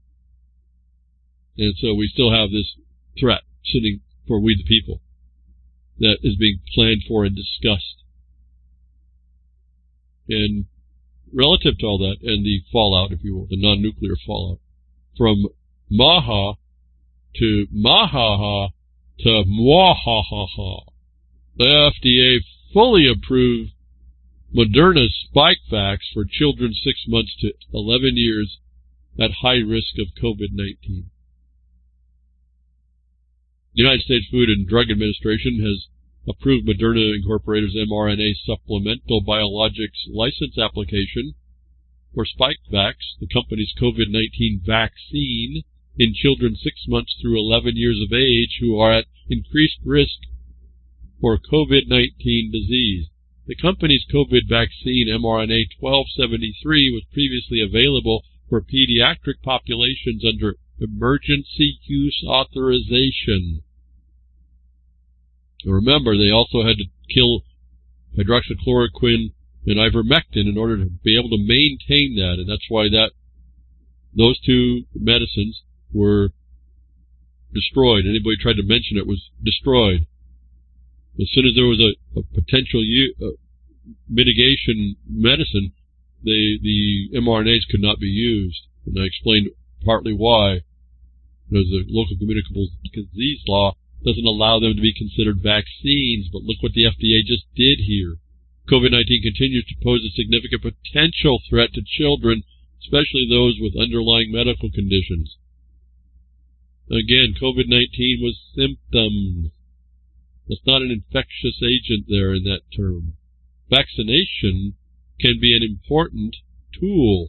And so we still have this threat sitting for we the people that is being planned for and discussed. And relative to all that and the fallout, if you will, the non-nuclear fallout, from Maha to Mahaha to Mwahaha, The F D A fully approved Moderna's Spikevax for children six months to eleven years at high risk of COVID nineteen. The United States Food and Drug Administration has approved Moderna Incorporated's mRNA supplemental biologics license application for Spikevax, the company's COVID nineteen vaccine, in children six months through eleven years of age who are at increased risk for COVID nineteen disease. The company's COVID vaccine, mRNA twelve seventy-three, was previously available for pediatric populations under emergency use authorization. Remember, they also had to kill hydroxychloroquine and ivermectin in order to be able to maintain that, and that's why that those two medicines were destroyed. Anybody tried to mention it was destroyed. As soon as there was a, a potential u uh, mitigation medicine, the the mRNAs could not be used, and I explained partly why. Because the local communicable disease law doesn't allow them to be considered vaccines, but look what the F D A just did here. COVID nineteen continues to pose a significant potential threat to children, especially those with underlying medical conditions. Again, COVID nineteen was symptoms. It's not an infectious agent there in that term. Vaccination can be an important tool.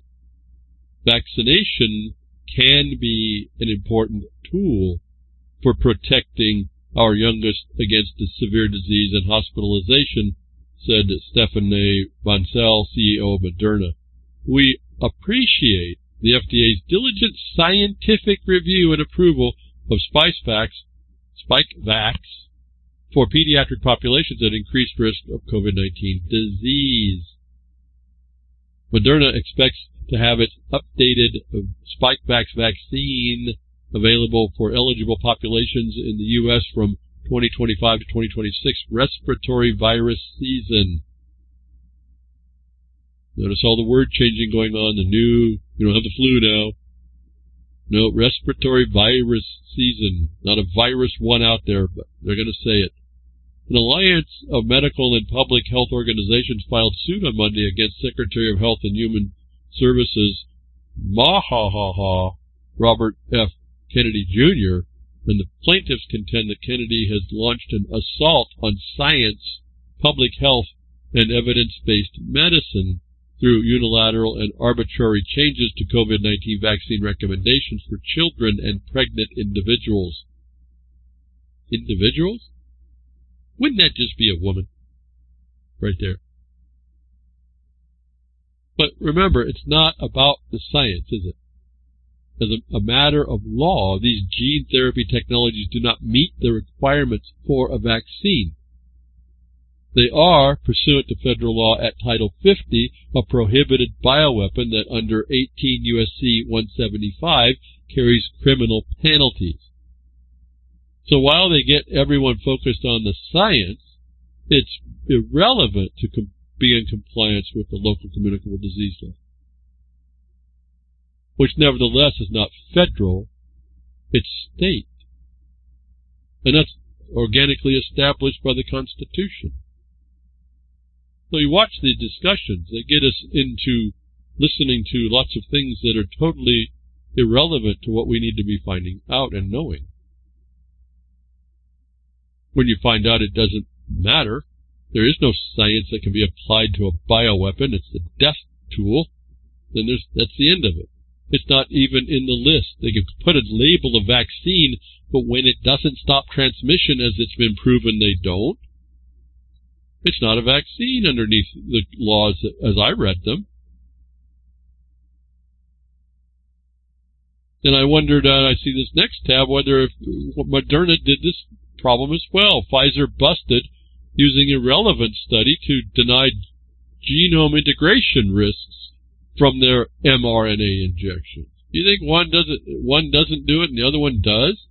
Vaccination can be an important tool for protecting our youngest against the severe disease and hospitalization, said Stephanie Bancel, C E O of Moderna. We appreciate the F D A's diligent scientific review and approval of Spikevax, Spikevax for pediatric populations at increased risk of COVID nineteen disease. Moderna expects to have its updated Spikevax vaccine available for eligible populations in the U S from twenty twenty-five to twenty twenty-six respiratory virus season. Notice all the word changing going on. The new, you don't have the flu now. No, respiratory virus season. Not a virus one out there, but they're going to say it. An alliance of medical and public health organizations filed suit on Monday against Secretary of Health and Human Services Mahaha Robert F. Kennedy Junior, and the plaintiffs contend that Kennedy has launched an assault on science, public health, and evidence-based medicine through unilateral and arbitrary changes to COVID nineteen vaccine recommendations for children and pregnant individuals. Individuals? Wouldn't that just be a woman? Right there. But remember, it's not about the science, is it? As a, a matter of law, these gene therapy technologies do not meet the requirements for a vaccine. They are, pursuant to federal law at Title fifty, a prohibited bioweapon that under eighteen U S C one seventy-five carries criminal penalties. So while they get everyone focused on the science, it's irrelevant to com be in compliance with the local communicable disease law, which nevertheless is not federal, it's state. And that's organically established by the Constitution. So you watch the discussions, they get us into listening to lots of things that are totally irrelevant to what we need to be finding out and knowing. When you find out it doesn't matter, there is no science that can be applied to a bioweapon, it's a death tool, then there's, that's the end of it. It's not even in the list. They can put a label of vaccine, but when it doesn't stop transmission, as it's been proven they don't, it's not a vaccine underneath the laws as I read them. And I wondered, uh, I see this next tab, whether if Moderna did this problem as well. Pfizer busted using irrelevant study to deny genome integration risks from their mRNA injections. Do you think one doesn't one doesn't do it and the other one does?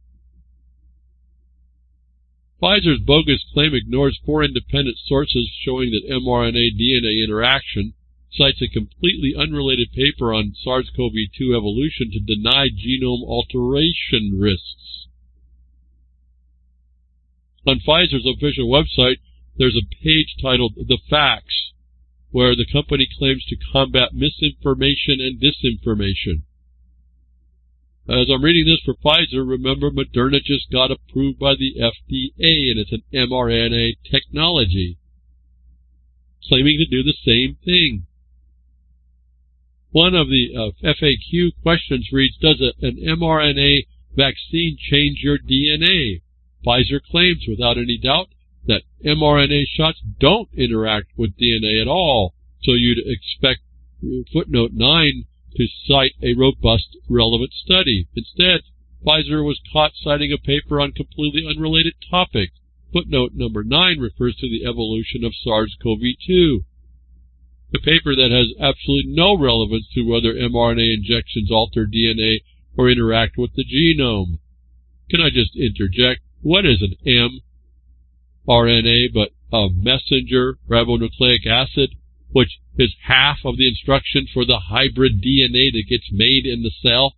Pfizer's bogus claim ignores four independent sources showing that mRNA D N A interaction, cites a completely unrelated paper on SARS CoV two evolution to deny genome alteration risks. On Pfizer's official website, there's a page titled The Facts, where the company claims to combat misinformation and disinformation. As I'm reading this for Pfizer, remember Moderna just got approved by the F D A, and it's an mRNA technology, claiming to do the same thing. One of the uh, F A Q questions reads, does a, an mRNA vaccine change your D N A? Pfizer claims without any doubt that mRNA shots don't interact with D N A at all, so you'd expect footnote nine to cite a robust, relevant study. Instead, Pfizer was caught citing a paper on completely unrelated topic. Footnote number nine refers to the evolution of SARS CoV two, a paper that has absolutely no relevance to whether mRNA injections alter D N A or interact with the genome. Can I just interject? What is an mRNA but a messenger ribonucleic acid, which is half of the instruction for the hybrid D N A that gets made in the cell?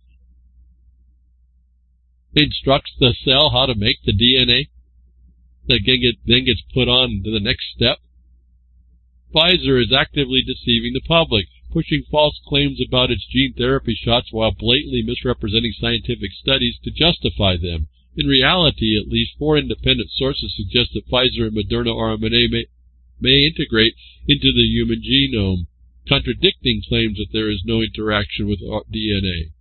Instructs the cell how to make the D N A that then gets put on to the next step. Pfizer is actively deceiving the public, pushing false claims about its gene therapy shots while blatantly misrepresenting scientific studies to justify them. In reality, at least four independent sources suggest that Pfizer and Moderna R N A may, may integrate into the human genome, contradicting claims that there is no interaction with D N A.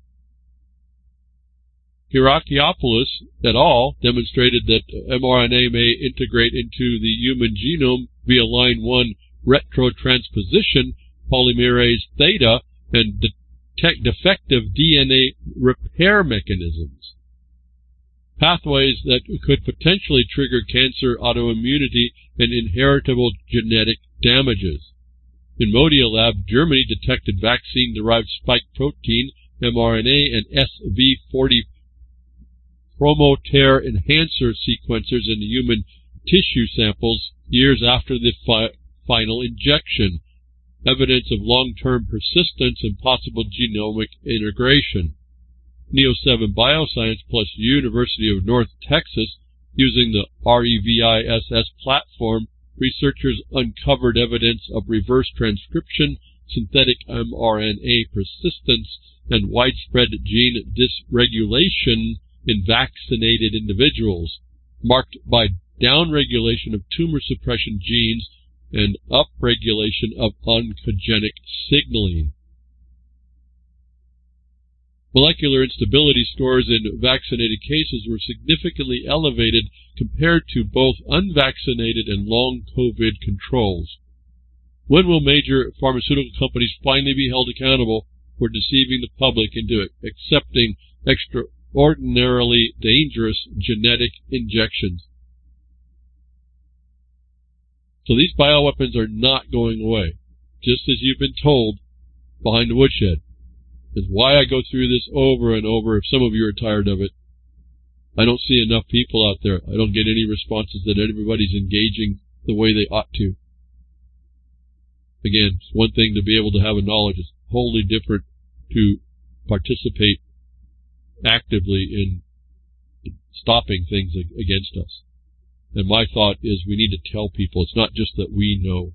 Kyriakopoulos et al. Demonstrated that mRNA may integrate into the human genome via line one retrotransposition, polymerase theta, and detect defective D N A repair mechanisms, pathways that could potentially trigger cancer, autoimmunity, and inheritable genetic damages. In Modialab, Germany detected vaccine-derived spike protein, mRNA, and S V forty promoter enhancer sequencers in the human tissue samples years after the fi final injection, evidence of long-term persistence and possible genomic integration. Neo seven Bioscience plus University of North Texas, using the REVISS platform, researchers uncovered evidence of reverse transcription, synthetic mRNA persistence, and widespread gene dysregulation in vaccinated individuals, marked by downregulation of tumor suppression genes and upregulation of oncogenic signaling. Molecular instability scores in vaccinated cases were significantly elevated compared to both unvaccinated and long COVID controls. When will major pharmaceutical companies finally be held accountable for deceiving the public into accepting extraordinarily dangerous genetic injections? So these bioweapons are not going away, just as you've been told behind the woodshed. That's why I go through this over and over. If some of you are tired of it, I don't see enough people out there. I don't get any responses that everybody's engaging the way they ought to. Again, it's one thing to be able to have a knowledge. It's wholly different to participate actively in stopping things against us. And my thought is we need to tell people. It's not just that we know.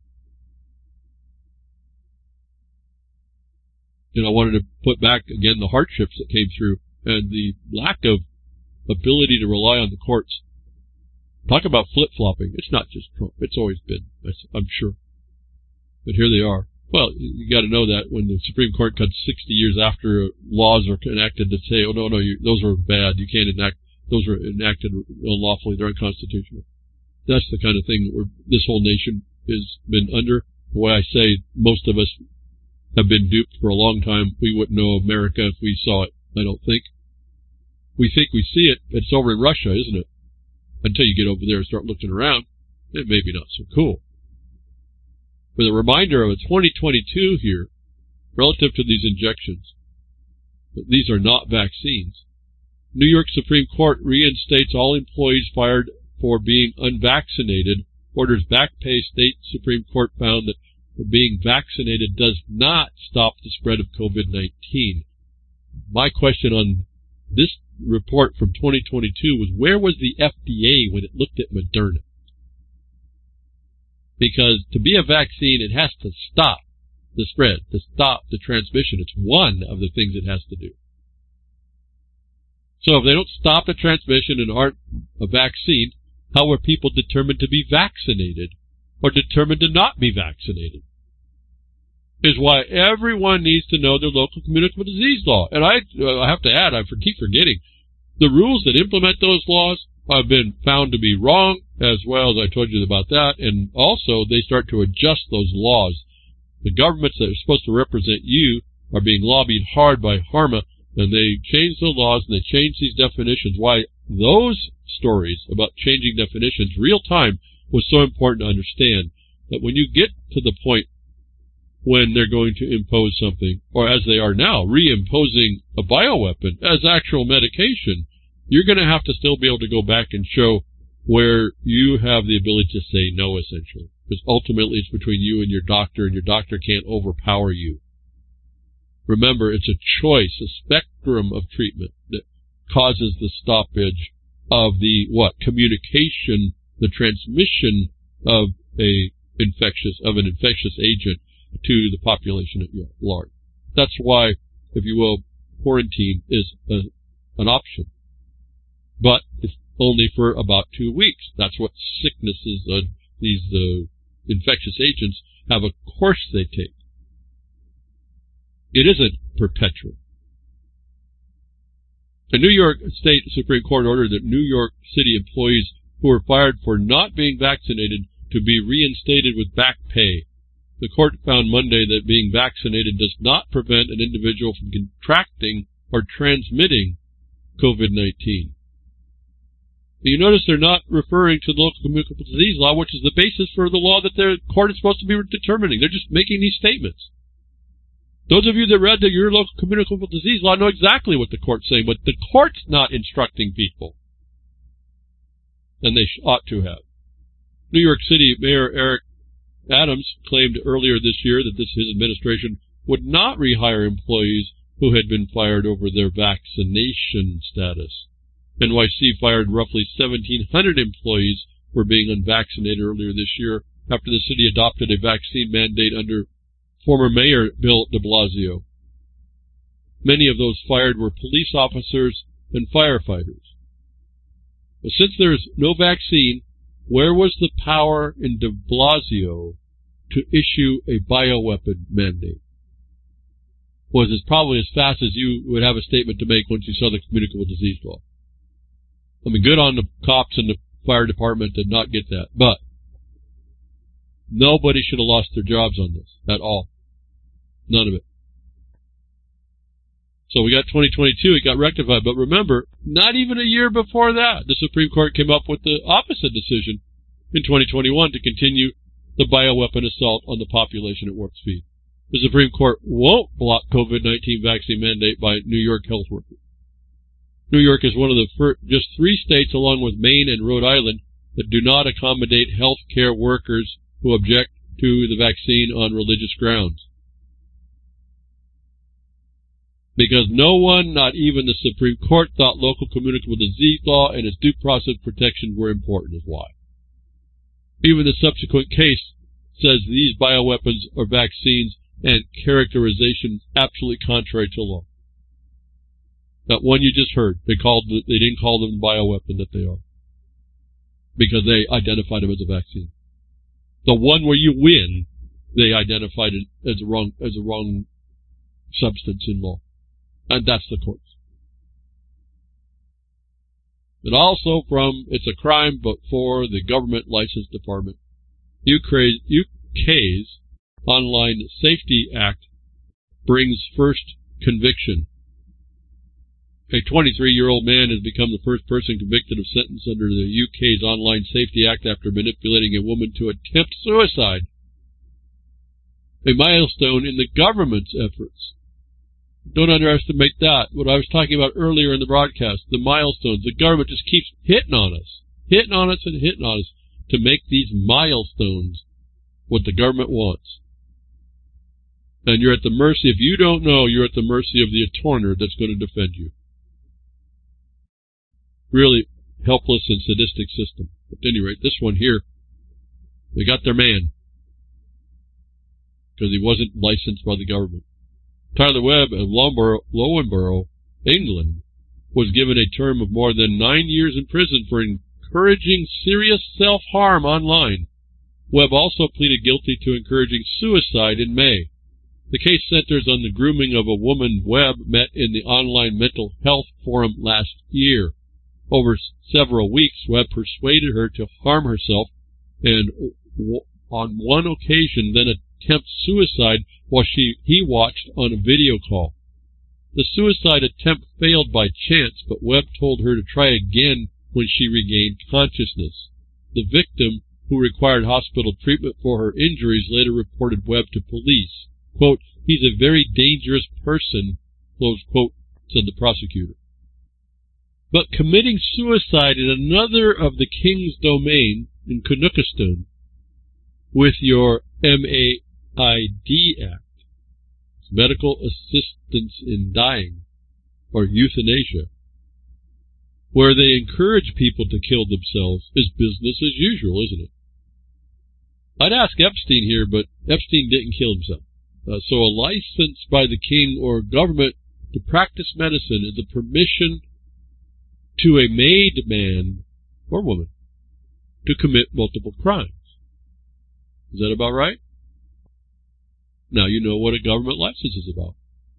And I wanted to put back, again, the hardships that came through and the lack of ability to rely on the courts. Talk about flip-flopping. It's not just Trump. It's always been, I'm sure. But here they are. Well, you got to know that when the Supreme Court cuts sixty years after laws are enacted to say, oh, no, no, you, those are bad. You can't enact, those were enacted unlawfully. They're unconstitutional. That's the kind of thing that we're, this whole nation has been under. The way I say, most of us have been duped for a long time. We wouldn't know America if we saw it, I don't think. We think we see it. It's over in Russia, isn't it? Until you get over there and start looking around, it may be not so cool. With a reminder of a twenty twenty-two here, relative to these injections. But these are not vaccines. New York Supreme Court reinstates all employees fired for being unvaccinated, orders back pay. State Supreme Court found that being vaccinated does not stop the spread of COVID nineteen. My question on this report from twenty twenty-two was, where was the F D A when it looked at Moderna? Because to be a vaccine, it has to stop the spread, to stop the transmission. It's one of the things it has to do. So if they don't stop the transmission and aren't a vaccine, how are people determined to be vaccinated or determined to not be vaccinated? Is why everyone needs to know their local communicable disease law. And I, I have to add, I keep forgetting, the rules that implement those laws have been found to be wrong, as well as I told you about that, and also they start to adjust those laws. The governments that are supposed to represent you are being lobbied hard by HARMA, and they change the laws and they change these definitions. Why those stories about changing definitions real time was so important to understand, that when you get to the point when they're going to impose something, or as they are now, reimposing a bioweapon as actual medication, you're going to have to still be able to go back and show where you have the ability to say no, essentially. Because ultimately it's between you and your doctor, and your doctor can't overpower you. Remember, it's a choice, a spectrum of treatment that causes the stoppage of the, what, communication, the transmission of a infectious, of an infectious agent to the population at large. That's why, if you will, quarantine is a, an option. But it's only for about two weeks. That's what sicknesses, uh, these uh, infectious agents have a course they take. It isn't perpetual. The New York State Supreme Court ordered that New York City employees who were fired for not being vaccinated to be reinstated with back pay. The court found Monday that being vaccinated does not prevent an individual from contracting or transmitting COVID nineteen. You notice they're not referring to the local communicable disease law, which is the basis for the law that their court is supposed to be determining. They're just making these statements. Those of you that read the, your local communicable disease law know exactly what the court's saying, but the court's not instructing people. And they ought to have. New York City Mayor Eric Adams claimed earlier this year that this, his administration would not rehire employees who had been fired over their vaccination status. N Y C fired roughly seventeen hundred employees for being unvaccinated earlier this year after the city adopted a vaccine mandate under former Mayor Bill de Blasio. Many of those fired were police officers and firefighters. But since there is no vaccine, where was the power in de Blasio to issue a bioweapon mandate? Was it probably as fast as you would have a statement to make once you saw the communicable disease law. I mean, good on the cops and the fire department to not get that, but nobody should have lost their jobs on this at all. None of it. So we got twenty twenty-two, it got rectified, but remember, not even a year before that, the Supreme Court came up with the opposite decision in twenty twenty-one to continue the bioweapon assault on the population at warp speed. The Supreme Court won't block COVID nineteen vaccine mandate by New York health workers. New York is one of the first, just three states, along with Maine and Rhode Island, that do not accommodate health care workers who object to the vaccine on religious grounds. Because no one, not even the Supreme Court, thought local communicable disease law and its due process protections were important, is why. Even the subsequent case says these bioweapons are vaccines and characterizations absolutely contrary to law. That one you just heard, they called they didn't call them the bioweapon that they are, because they identified them as a vaccine. The one where you win, they identified it as a wrong as a wrong substance in law, and that's the courts. And also from it's a crime, but for the government license department, U K's Online Safety Act brings first conviction. A twenty-three-year-old man has become the first person convicted of sentence under the U K's Online Safety Act after manipulating a woman to attempt suicide. A milestone in the government's efforts. Don't underestimate that. What I was talking about earlier in the broadcast, the milestones. The government just keeps hitting on us, hitting on us and hitting on us to make these milestones what the government wants. And you're at the mercy, if you don't know, you're at the mercy of the attorney that's going to defend you. Really helpless and sadistic system. At any rate, this one here, they got their man. because he wasn't licensed by the government. Tyler Webb of Loughborough, England, was given a term of more than nine years in prison for encouraging serious self-harm online. Webb also pleaded guilty to encouraging suicide in May. The case centers on the grooming of a woman Webb met in the online mental health forum last year. Over several weeks, Webb persuaded her to harm herself and on one occasion then attempt suicide while she, he watched on a video call. The suicide attempt failed by chance, but Webb told her to try again when she regained consciousness. The victim, who required hospital treatment for her injuries, later reported Webb to police. Quote, "He's a very dangerous person," close quote, said the prosecutor. But committing suicide in another of the king's domain, in Kunukistan, with your M A I D Act, Medical Assistance in Dying, or euthanasia, where they encourage people to kill themselves, is business as usual, isn't it? I'd ask Epstein here, but Epstein didn't kill himself. Uh, so a license by the king or government to practice medicine is a permission to a made man or woman to commit multiple crimes. Is that about right? Now you know what a government license is about.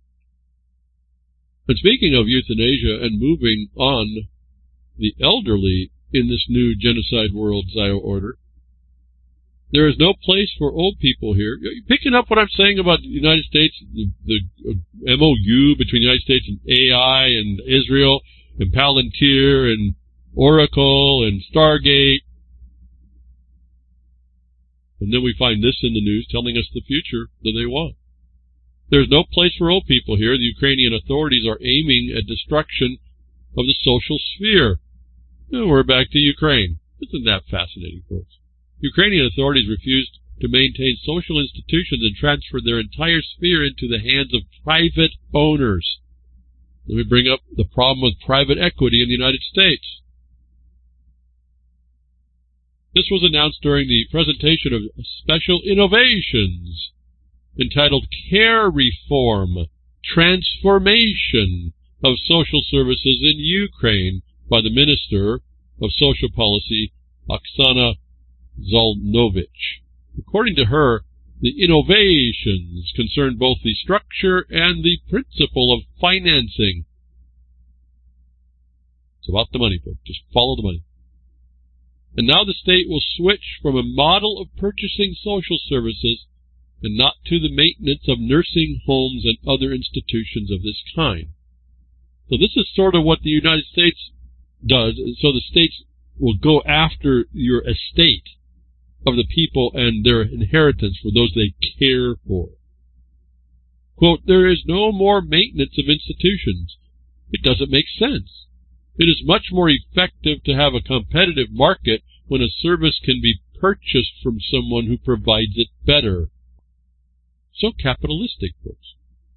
And speaking of euthanasia and moving on the elderly in this new genocide world Zio order, there is no place for old people here. Are you picking up what I'm saying about the United States, the, the M O U between the United States and A I and Israel and Palantir and Oracle and Stargate? And then we find this in the news telling us the future that they want. There's no place for old people here. The Ukrainian authorities are aiming at destruction of the social sphere. And we're back to Ukraine. Isn't that fascinating, folks? Ukrainian authorities refused to maintain social institutions and transferred their entire sphere into the hands of private owners. Let me bring up the problem with private equity in the United States. This was announced during the presentation of Special Innovations, entitled Care Reform, Transformation of Social Services in Ukraine by the Minister of Social Policy, Oksana Zolnovich. According to her, the innovations concern both the structure and the principle of financing. It's about the money, folks. Just follow the money. And now the state will switch from a model of purchasing social services and not to the maintenance of nursing homes and other institutions of this kind. So this is sort of what the United States does. So the states will go after your estate of the people and their inheritance for those they care for. Quote, "There is no more maintenance of institutions. It doesn't make sense. It is much more effective to have a competitive market when a service can be purchased from someone who provides it better." So capitalistic, folks.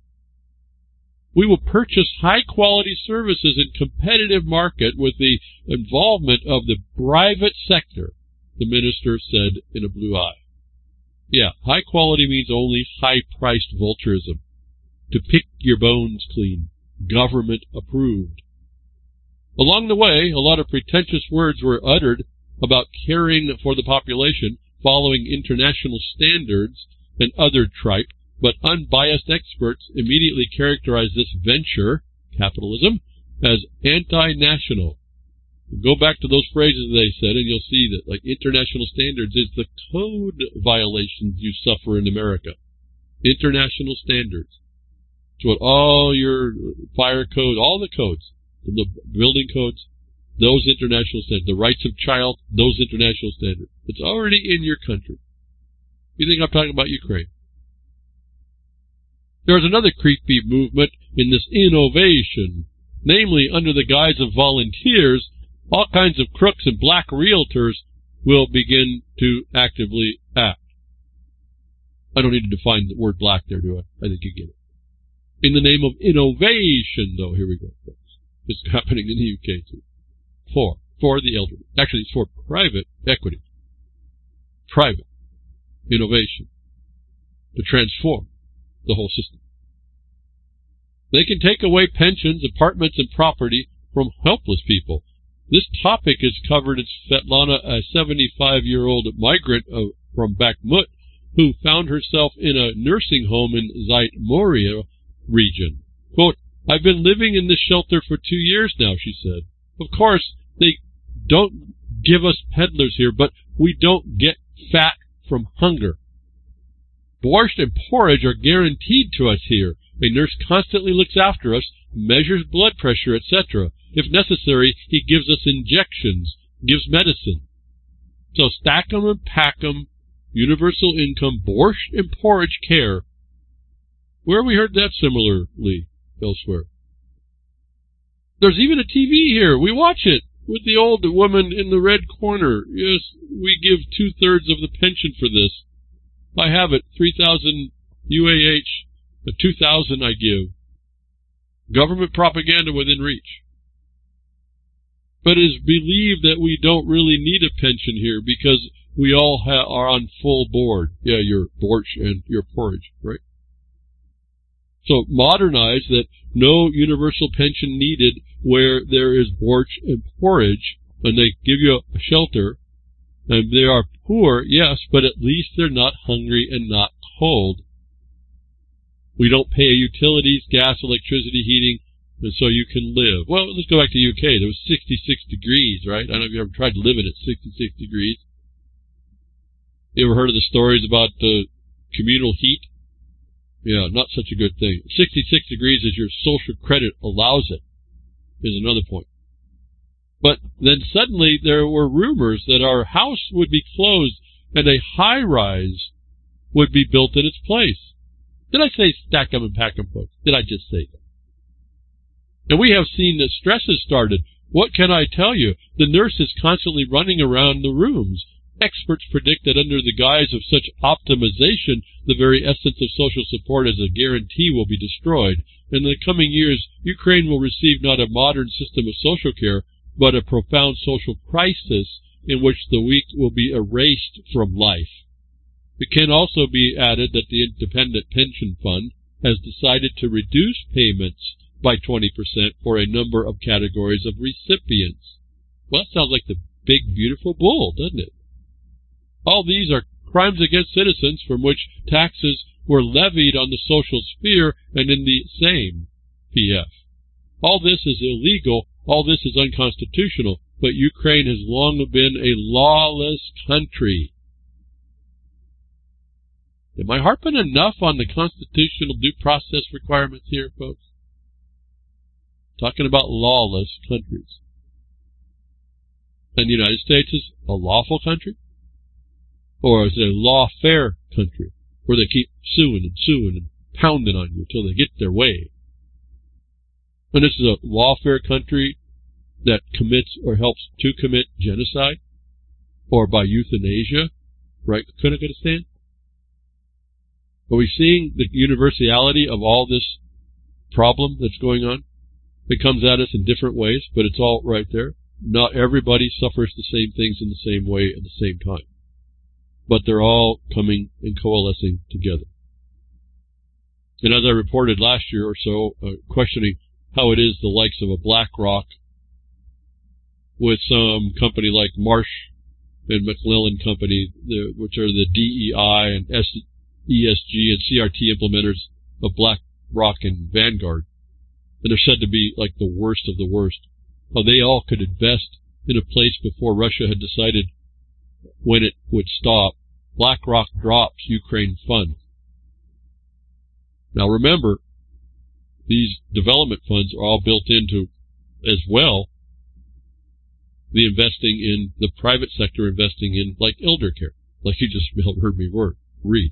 We will purchase high-quality services in competitive market with the involvement of the private sector, the minister said in a blue eye. Yeah, high quality means only high-priced vulturism. To pick your bones clean. Government approved. Along the way, a lot of pretentious words were uttered about caring for the population, following international standards and other tripe, but unbiased experts immediately characterized this venture, capitalism, as anti-national. Go back to those phrases they said, and you'll see that, like, international standards is the code violations you suffer in America. International standards. It's what all your fire codes, all the codes, the building codes, those international standards, the rights of child, those international standards. It's already in your country. You think I'm talking about Ukraine? There's another creepy movement in this innovation, namely under the guise of volunteers. All kinds of crooks and black realtors will begin to actively act. I don't need to define the word black there, do I? I think you get it. In the name of innovation, though, here we go, folks. It's happening in the U K, too. For, for the elderly. Actually, it's for private equity. Private innovation. to transform the whole system. They can take away pensions, apartments, and property from helpless people. This topic is covered in Svetlana, a seventy-five-year-old migrant uh, from Bakhmut who found herself in a nursing home in Zaitmoria region. Quote, I've been living in this shelter for two years now, she said. Of course, they don't give us peddlers here, but we don't get fat from hunger. Borscht and porridge are guaranteed to us here. A nurse constantly looks after us, measures blood pressure, et cetera. If necessary, he gives us injections, gives medicine. So stack 'em and pack 'em, universal income, borscht and porridge care. Where have we heard that similarly elsewhere? There's even a T V here. We watch it with the old woman in the red corner. Yes, we give two-thirds of the pension for this. I have it, three thousand U A H, the two thousand I give. Government propaganda within reach. But it is believed that we don't really need a pension here because we all ha are on full board. Yeah, your borscht and your porridge, right? So modernize that no universal pension needed where there is borscht and porridge, and they give you a shelter, and they are poor, yes, but at least they're not hungry and not cold. We don't pay utilities, gas, electricity, heating, and so you can live. Well, let's go back to U K. There was sixty-six degrees, right? I don't know if you ever tried living at sixty-six degrees. You ever heard of the stories about the uh, communal heat? Yeah, not such a good thing. sixty-six degrees as your social credit allows it is another point. But then suddenly there were rumors that our house would be closed and a high-rise would be built in its place. Did I say stack 'em and pack 'em, folks? Did I just say that? And we have seen that stress has started. What can I tell you? The nurse is constantly running around the rooms. Experts predict that under the guise of such optimization, the very essence of social support as a guarantee will be destroyed. In the coming years, Ukraine will receive not a modern system of social care, but a profound social crisis in which the weak will be erased from life. It can also be added that the Independent Pension Fund has decided to reduce payments by twenty percent for a number of categories of recipients. Well, that sounds like the big, beautiful bull, doesn't it? All these are crimes against citizens from which taxes were levied on the social sphere and in the same P F. All this is illegal, all this is unconstitutional, but Ukraine has long been a lawless country. Am I harping enough on the constitutional due process requirements here, folks? Talking about lawless countries. And the United States is a lawful country? Or is it a lawfare country where they keep suing and suing and pounding on you until they get their way? And this is a lawfare country that commits or helps to commit genocide? Or by euthanasia? Right? Couldn't understand? Are we seeing the universality of all this problem that's going on? It comes at us in different ways, but it's all right there. Not everybody suffers the same things in the same way at the same time. But they're all coming and coalescing together. And as I reported last year or so, uh, questioning how it is the likes of a BlackRock with some company like Marsh and McClellan Company, the, which are the D E I and E S G and C R T implementers of BlackRock and Vanguard. And they're said to be like the worst of the worst. How they all could invest in a place before Russia had decided when it would stop. BlackRock drops Ukraine funds. Now remember, these development funds are all built into, as well, the investing in the private sector, investing in like elder care, like you just heard me word, read.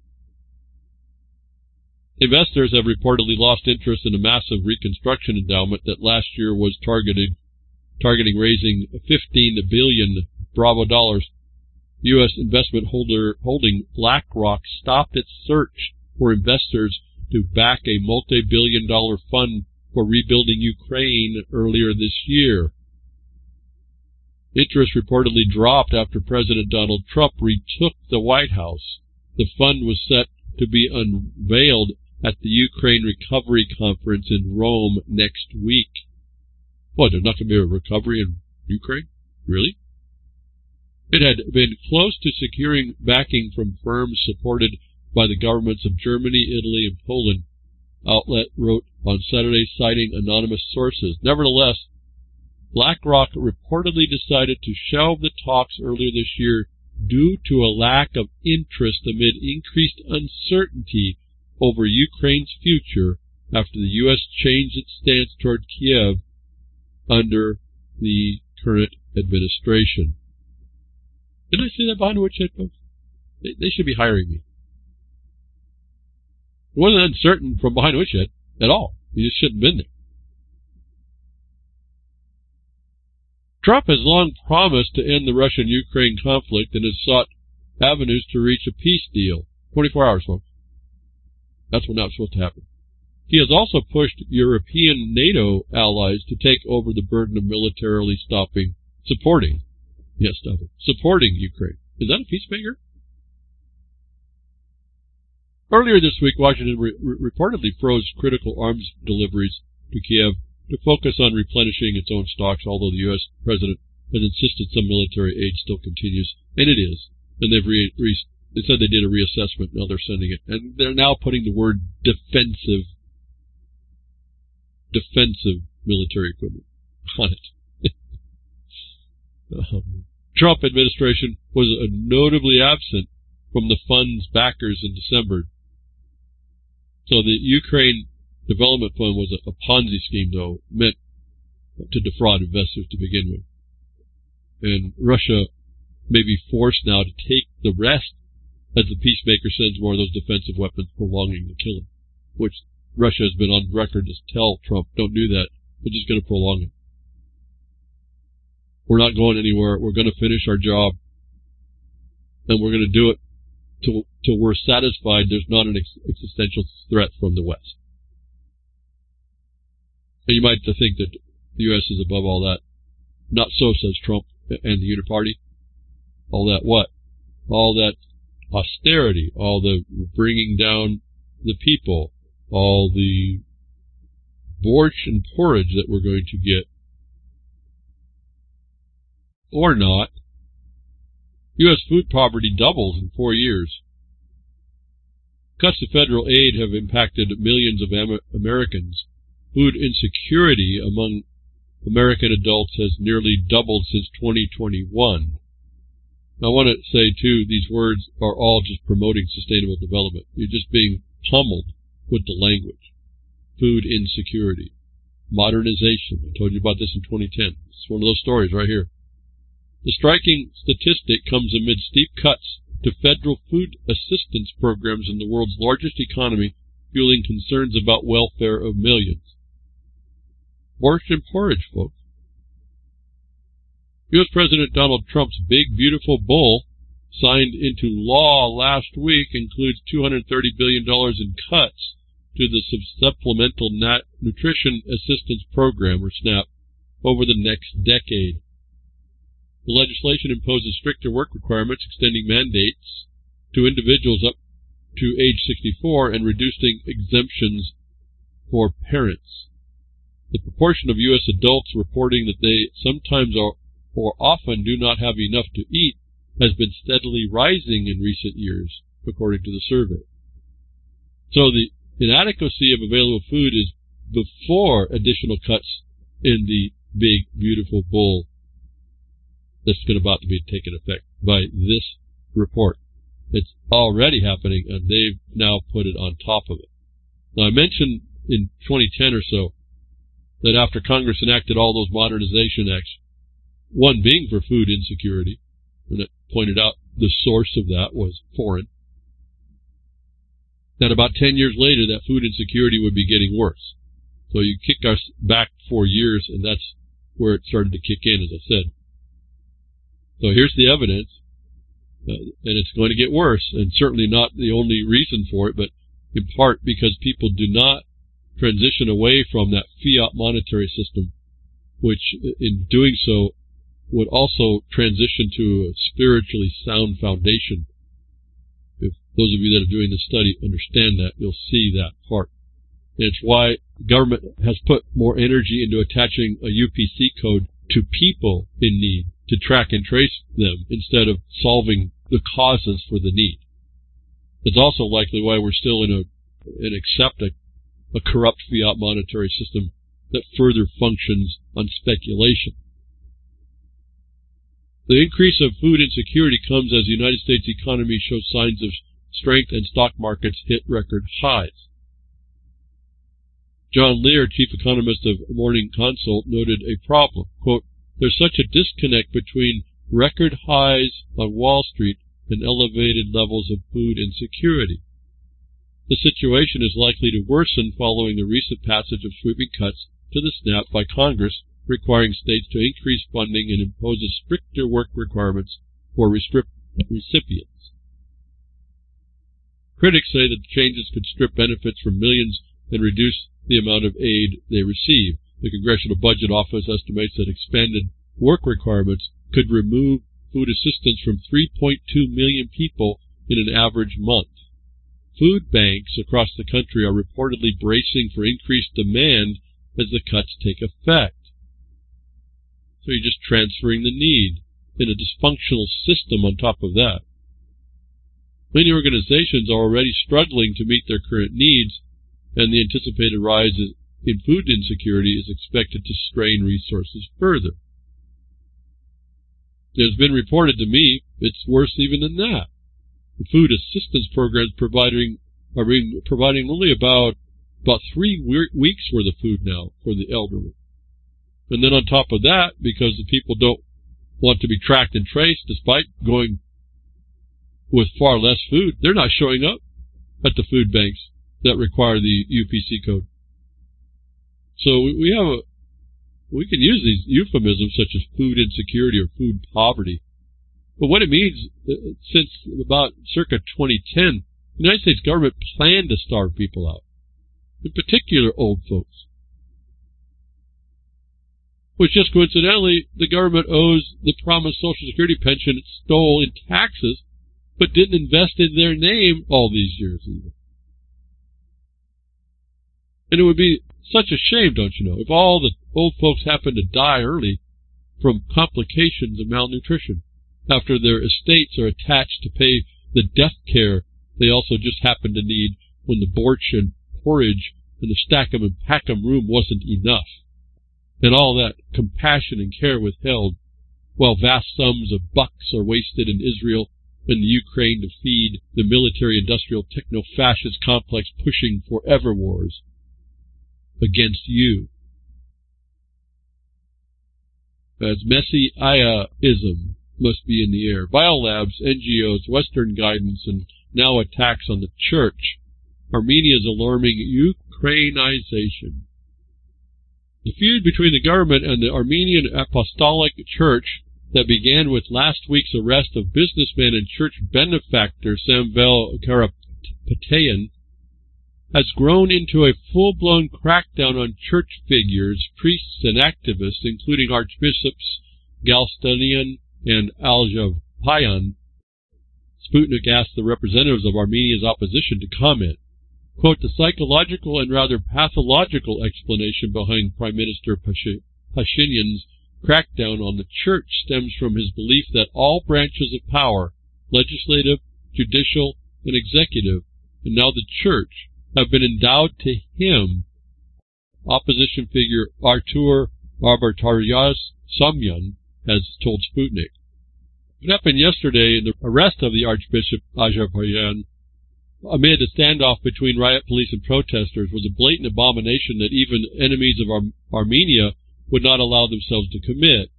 Investors have reportedly lost interest in a massive reconstruction endowment that last year was targeted, targeting raising fifteen billion Bravo dollars. U S investment holder holding BlackRock stopped its search for investors to back a multi-billion dollar fund for rebuilding Ukraine earlier this year. Interest reportedly dropped after President Donald Trump retook the White House. The fund was set to be unveiled at the Ukraine Recovery Conference in Rome next week. What, there's not going to be a recovery in Ukraine? Really? It had been close to securing backing from firms supported by the governments of Germany, Italy, and Poland, outlet wrote on Saturday, citing anonymous sources. Nevertheless, BlackRock reportedly decided to shelve the talks earlier this year due to a lack of interest amid increased uncertainty over Ukraine's future after the U S changed its stance toward Kiev under the current administration. Didn't I say that behind the woodshed, folks? They, they should be hiring me. It wasn't uncertain from behind the woodshed at all. You just shouldn't have been there. Trump has long promised to end the Russian-Ukraine conflict and has sought avenues to reach a peace deal. twenty-four hours, folks. That's when that's supposed to happen. He has also pushed European NATO allies to take over the burden of militarily stopping, supporting, yes, stopping, supporting Ukraine. Is that a peacemaker? Earlier this week, Washington re- re- reportedly froze critical arms deliveries to Kiev to focus on replenishing its own stocks, although the U S president has insisted some military aid still continues, and it is. And they've re- re- they said they did a reassessment, now they're sending it. And they're now putting the word defensive, defensive military equipment on it. um, Trump administration was uh, notably absent from the fund's backers in December. So the Ukraine Development Fund was a, a Ponzi scheme, though, meant to defraud investors to begin with. And Russia may be forced now to take the rest as the peacemaker sends more of those defensive weapons, prolonging the killing, which Russia has been on record to tell Trump, don't do that. They're just going to prolong it. We're not going anywhere. We're going to finish our job, and we're going to do it till, till we're satisfied there's not an ex- existential threat from the West. And you might think that the U S is above all that. Not so, says Trump and the Uniparty. All that what? All that austerity, all the bringing down the people, all the borscht and porridge that we're going to get. Or not. U S food poverty doubles in four years. Cuts to federal aid have impacted millions of Am- Americans. Food insecurity among American adults has nearly doubled since twenty twenty-one. I want to say, too, these words are all just promoting sustainable development. You're just being pummeled with the language. Food insecurity. Modernization. I told you about this in twenty ten. It's one of those stories right here. The striking statistic comes amid steep cuts to federal food assistance programs in the world's largest economy, fueling concerns about welfare of millions. Borscht and porridge, folks. U S President Donald Trump's Big Beautiful Bull, signed into law last week, includes two hundred thirty billion dollars in cuts to the Supplemental Nat- Nutrition Assistance Program, or SNAP, over the next decade. The legislation imposes stricter work requirements, extending mandates to individuals up to age sixty-four and reducing exemptions for parents. The proportion of U S adults reporting that they sometimes are, or often do not have enough to eat has been steadily rising in recent years, according to the survey. So the inadequacy of available food is before additional cuts in the Big Beautiful Bull that's going to about to be taken effect by this report. It's already happening, and they've now put it on top of it. Now, I mentioned in twenty ten or so that after Congress enacted all those modernization acts, one being for food insecurity, and it pointed out the source of that was foreign, that about ten years later that food insecurity would be getting worse. So you kick us back four years, and that's where it started to kick in, as I said. So here's the evidence, uh, and it's going to get worse, and certainly not the only reason for it, but in part because people do not transition away from that fiat monetary system, which in doing so would also transition to a spiritually sound foundation. If Those of you that are doing the study understand that. You'll see that part. And it's why the government has put more energy into attaching a U P C code to people in need to track and trace them instead of solving the causes for the need. It's also likely why we're still in a and accept a, a corrupt fiat monetary system that further functions on speculation. The increase of food insecurity comes as the United States economy shows signs of strength and stock markets hit record highs. John Lear, chief economist of Morning Consult, noted a problem. Quote, there's such a disconnect between record highs on Wall Street and elevated levels of food insecurity. The situation is likely to worsen following the recent passage of sweeping cuts to the SNAP by Congress, requiring states to increase funding and impose stricter work requirements for recipients. Critics say that the changes could strip benefits from millions and reduce the amount of aid they receive. The Congressional Budget Office estimates that expanded work requirements could remove food assistance from three point two million people in an average month. Food banks across the country are reportedly bracing for increased demand as the cuts take effect. So you're just transferring the need in a dysfunctional system on top of that. Many organizations are already struggling to meet their current needs, and the anticipated rise in food insecurity is expected to strain resources further. It has been reported to me it's worse even than that. The food assistance programs providing are being, providing only about about three weeks worth of food now for the elderly. And then on top of that, because the people don't want to be tracked and traced despite going with far less food, they're not showing up at the food banks that require the U P C code. So we have a, we can use these euphemisms such as food insecurity or food poverty. But what it means, since about circa twenty ten, the United States government planned to starve people out, in particular old folks. Which just coincidentally, the government owes the promised Social Security pension it stole in taxes, but didn't invest in their name all these years either. And it would be such a shame, don't you know, if all the old folks happen to die early from complications of malnutrition after their estates are attached to pay the death care they also just happen to need when the bortsch and porridge and the stack 'em and pack 'em room wasn't enough, and all that compassion and care withheld, while vast sums of bucks are wasted in Israel and the Ukraine to feed the military-industrial techno-fascist complex pushing forever wars against you. As Messiahism must be in the air. Biolabs, N G Os, Western guidance, and now attacks on the church. Armenia's alarming Ukrainization. The feud between the government and the Armenian Apostolic Church that began with last week's arrest of businessman and church benefactor Samvel Karapetyan has grown into a full-blown crackdown on church figures, priests, and activists, including Archbishops Galstanian and Aljavpayan. Sputnik asked the representatives of Armenia's opposition to comment. Quote, the psychological and rather pathological explanation behind Prime Minister Pashinyan's crackdown on the church stems from his belief that all branches of power, legislative, judicial, and executive, and now the church, have been endowed to him. Opposition figure Artur Arbartaryas Samyan has told Sputnik. What happened yesterday in the arrest of the Archbishop Ajarpayan amid a standoff between riot police and protesters was a blatant abomination that even enemies of Ar- Armenia would not allow themselves to commit.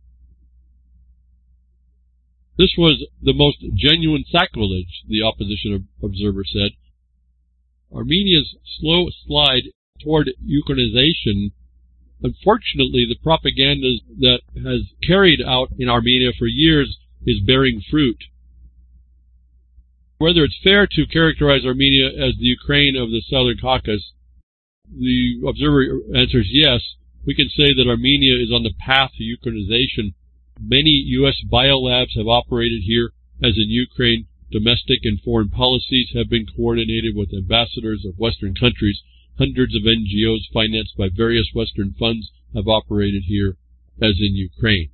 This was the most genuine sacrilege, the opposition observer said. Armenia's slow slide toward Ukrainization, unfortunately, the propaganda that has carried out in Armenia for years is bearing fruit. Whether it's fair to characterize Armenia as the Ukraine of the Southern Caucasus, the observer answers yes. We can say that Armenia is on the path to Ukrainization. Many U S biolabs have operated here, as in Ukraine, Domestic and foreign policies have been coordinated with ambassadors of Western countries. Hundreds of N G Os financed by various Western funds have operated here, as in Ukraine,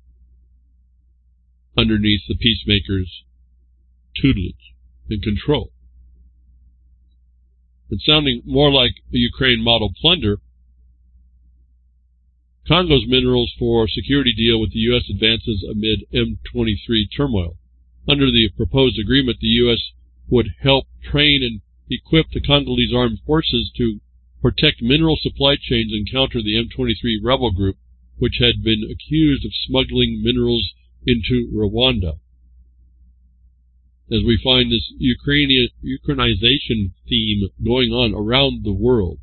underneath the peacemakers' tutelage and control. And sounding more like a Ukraine model plunder, Congo's minerals for security deal with the U S advances amid M twenty-three turmoil. Under the proposed agreement, the U S would help train and equip the Congolese armed forces to protect mineral supply chains and counter the M twenty-three rebel group, which had been accused of smuggling minerals into Rwanda. As we find this Ukrainian, Ukrainization theme going on around the world.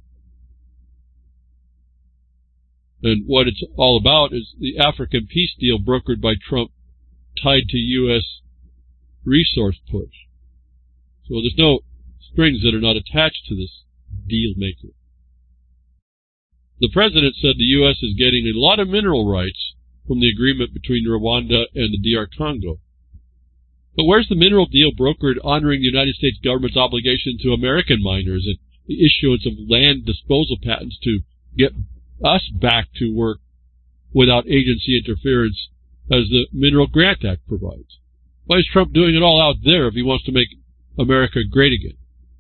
And what it's all about is the African peace deal brokered by Trump tied to U S resource push. So there's no strings that are not attached to this deal maker. The president said the U S is getting a lot of mineral rights from the agreement between Rwanda and the D R Congo. But where's the mineral deal brokered honoring the United States government's obligation to American miners and the issuance of land disposal patents to get us back to work without agency interference as the Mineral Grant Act provides? Why is Trump doing it all out there if he wants to make America great again?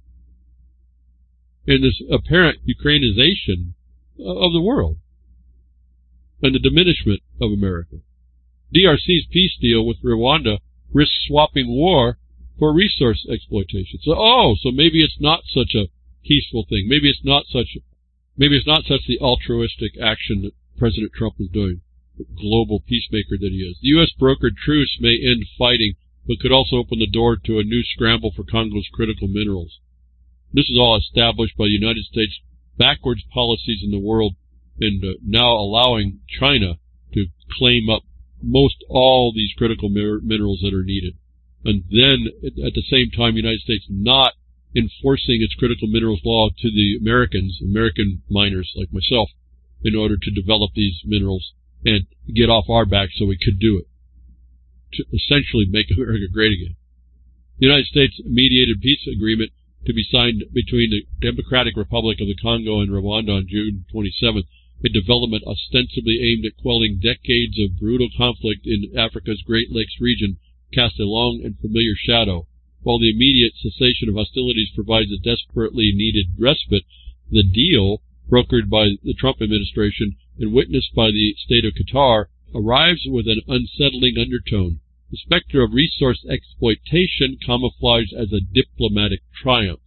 In this apparent Ukrainization of the world and the diminishment of America. D R C's peace deal with Rwanda risks swapping war for resource exploitation. So, oh, so maybe it's not such a peaceful thing. Maybe it's not such maybe it's not such the altruistic action that President Trump is doing, the global peacemaker that he is. The U S brokered truce may end fighting, but could also open the door to a new scramble for Congo's critical minerals. This is all established by the United States' backwards policies in the world, and uh, now allowing China to claim up most all these critical mir- minerals that are needed. And then, at the same time, the United States not enforcing its critical minerals law to the Americans, American miners like myself, in order to develop these minerals and get off our back so we could do it, to essentially make America great again. The United States mediated peace agreement to be signed between the Democratic Republic of the Congo and Rwanda on June twenty-seventh, a development ostensibly aimed at quelling decades of brutal conflict in Africa's Great Lakes region, cast a long and familiar shadow. While the immediate cessation of hostilities provides a desperately needed respite, the deal, brokered by the Trump administration and witnessed by the state of Qatar, arrives with an unsettling undertone. The specter of resource exploitation camouflaged as a diplomatic triumph.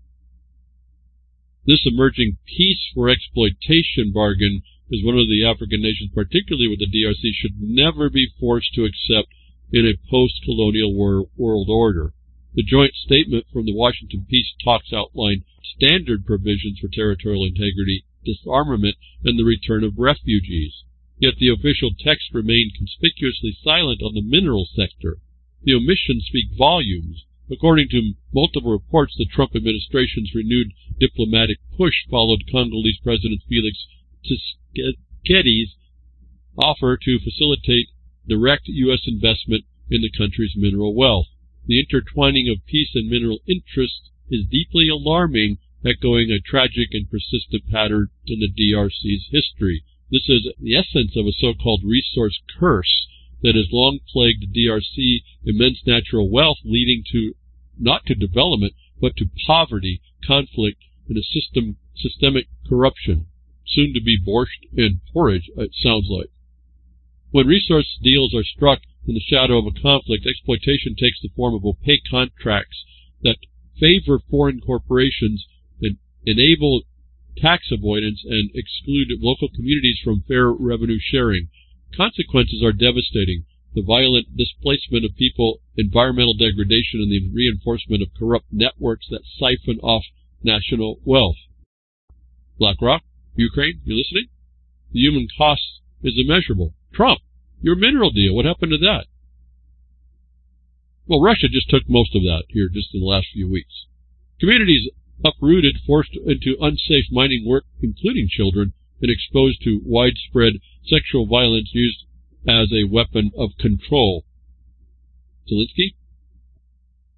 This emerging peace for exploitation bargain is one of the African nations, particularly with the D R C, should never be forced to accept in a post-colonial wor- world order. The joint statement from the Washington peace talks outlined standard provisions for territorial integrity, disarmament, and the return of refugees. Yet the official text remained conspicuously silent on the mineral sector. The omissions speak volumes. According to multiple reports, the Trump administration's renewed diplomatic push followed Congolese President Felix Tshisekedi's offer to facilitate direct U S investment in the country's mineral wealth. The intertwining of peace and mineral interests is deeply alarming, echoing a tragic and persistent pattern in the D R C's history. This is the essence of a so-called resource curse that has long plagued the D R C, immense natural wealth leading to not to development, but to poverty, conflict, and a system systemic corruption, soon to be borscht and porridge, it sounds like. When resource deals are struck in the shadow of a conflict, exploitation takes the form of opaque contracts that favor foreign corporations and enable tax avoidance and exclude local communities from fair revenue sharing. Consequences are devastating. The violent displacement of people, environmental degradation, and the reinforcement of corrupt networks that siphon off national wealth. BlackRock, Ukraine, you listening? The human cost is immeasurable. Trump, your mineral deal, what happened to that? Well, Russia just took most of that here just in the last few weeks. Communities uprooted, forced into unsafe mining work, including children, and exposed to widespread sexual violence used as a weapon of control. Zelensky?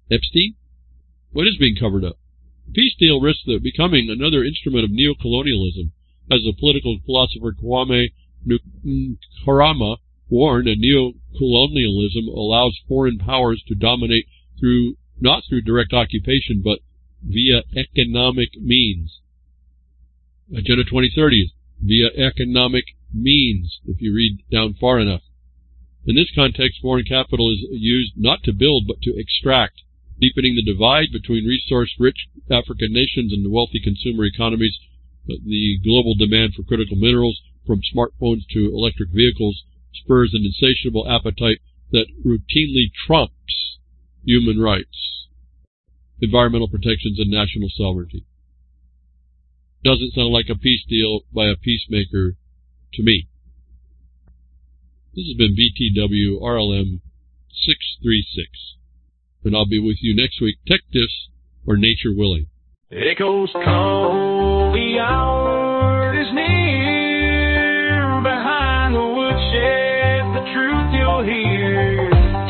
Epstein? What is being covered up? The peace deal risks becoming another instrument of neocolonialism, as the political philosopher Kwame Nkrumah warned. And neocolonialism allows foreign powers to dominate through not through direct occupation, but via economic means. Agenda twenty thirty, via economic means, if you read down far enough. In this context, foreign capital is used not to build, but to extract, deepening the divide between resource-rich African nations and the wealthy consumer economies. The global demand for critical minerals, from smartphones to electric vehicles, spurs an insatiable appetite that routinely trumps human rights, environmental protections, and national sovereignty. Doesn't sound like a peace deal by a peacemaker to me. This has been B T W R L M six three six, and I'll be with you next week, tech diffs or nature willing. Echoes call, the hour is near. Behind the woodshed, the truth you'll hear.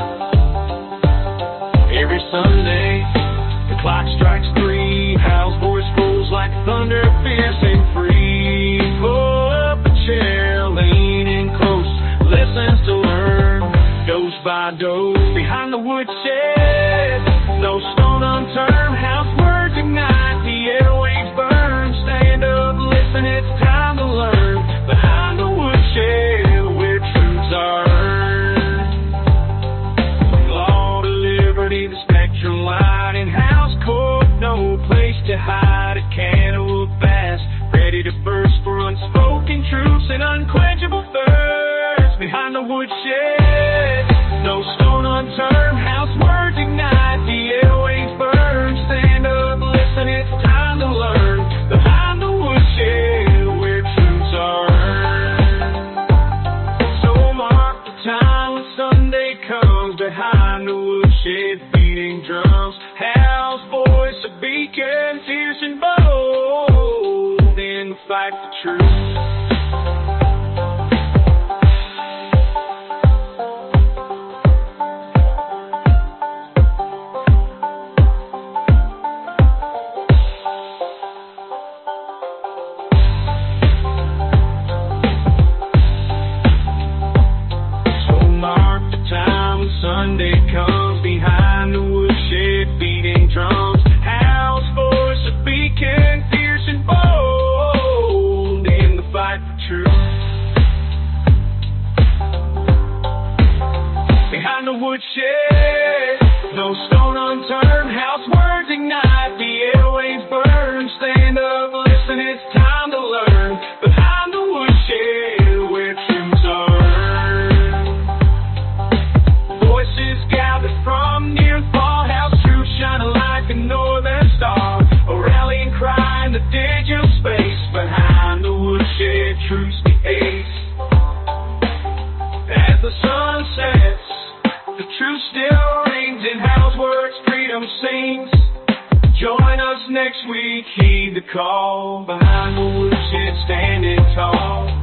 Every Sunday, the clock strikes three. Hal's voice rolls like thunder, fierce and free. Pull up a chair, lean in close, listens to learn. Goes by dose behind the woodshed. No stone unturned, Hal's words ignite, the airwaves burn. Stand up, listen, it's time to learn. Behind the woodshed, where truths are earned. Law to liberty, the spectrum light in Hal's court. No place to hide, it can't look fast. Ready to burst for unspoken truths and unquenchable thirst. Behind the woodshed, no stone unturned, Hal's words ignite, the airwaves burn. Stand up, listen, it's time to learn. Behind the woodshed, where truths are earned. So mark the time when Sunday comes. Behind the woodshed, beating drums. Hal's voice, a beacon, fierce and bold in the fight for truth. Sunday comes, behind the woodshed, beating drums. Hal's voice, a beacon, fierce and bold in the fight for truth. Behind the woodshed, no stone unturned, Hal's words ignite, the airwaves burn. Stand up, listen, it's time to learn. Behind the woodshed, where truths are from near fall, Hal's truth shine a light, the northern star. A rallying cry in the digital space. Behind the woodshed, truth's the ace. As the sun sets, the truth still rings. In Hal's words, freedom sings. Join us next week, heed the call. Behind the woodshed, standing tall.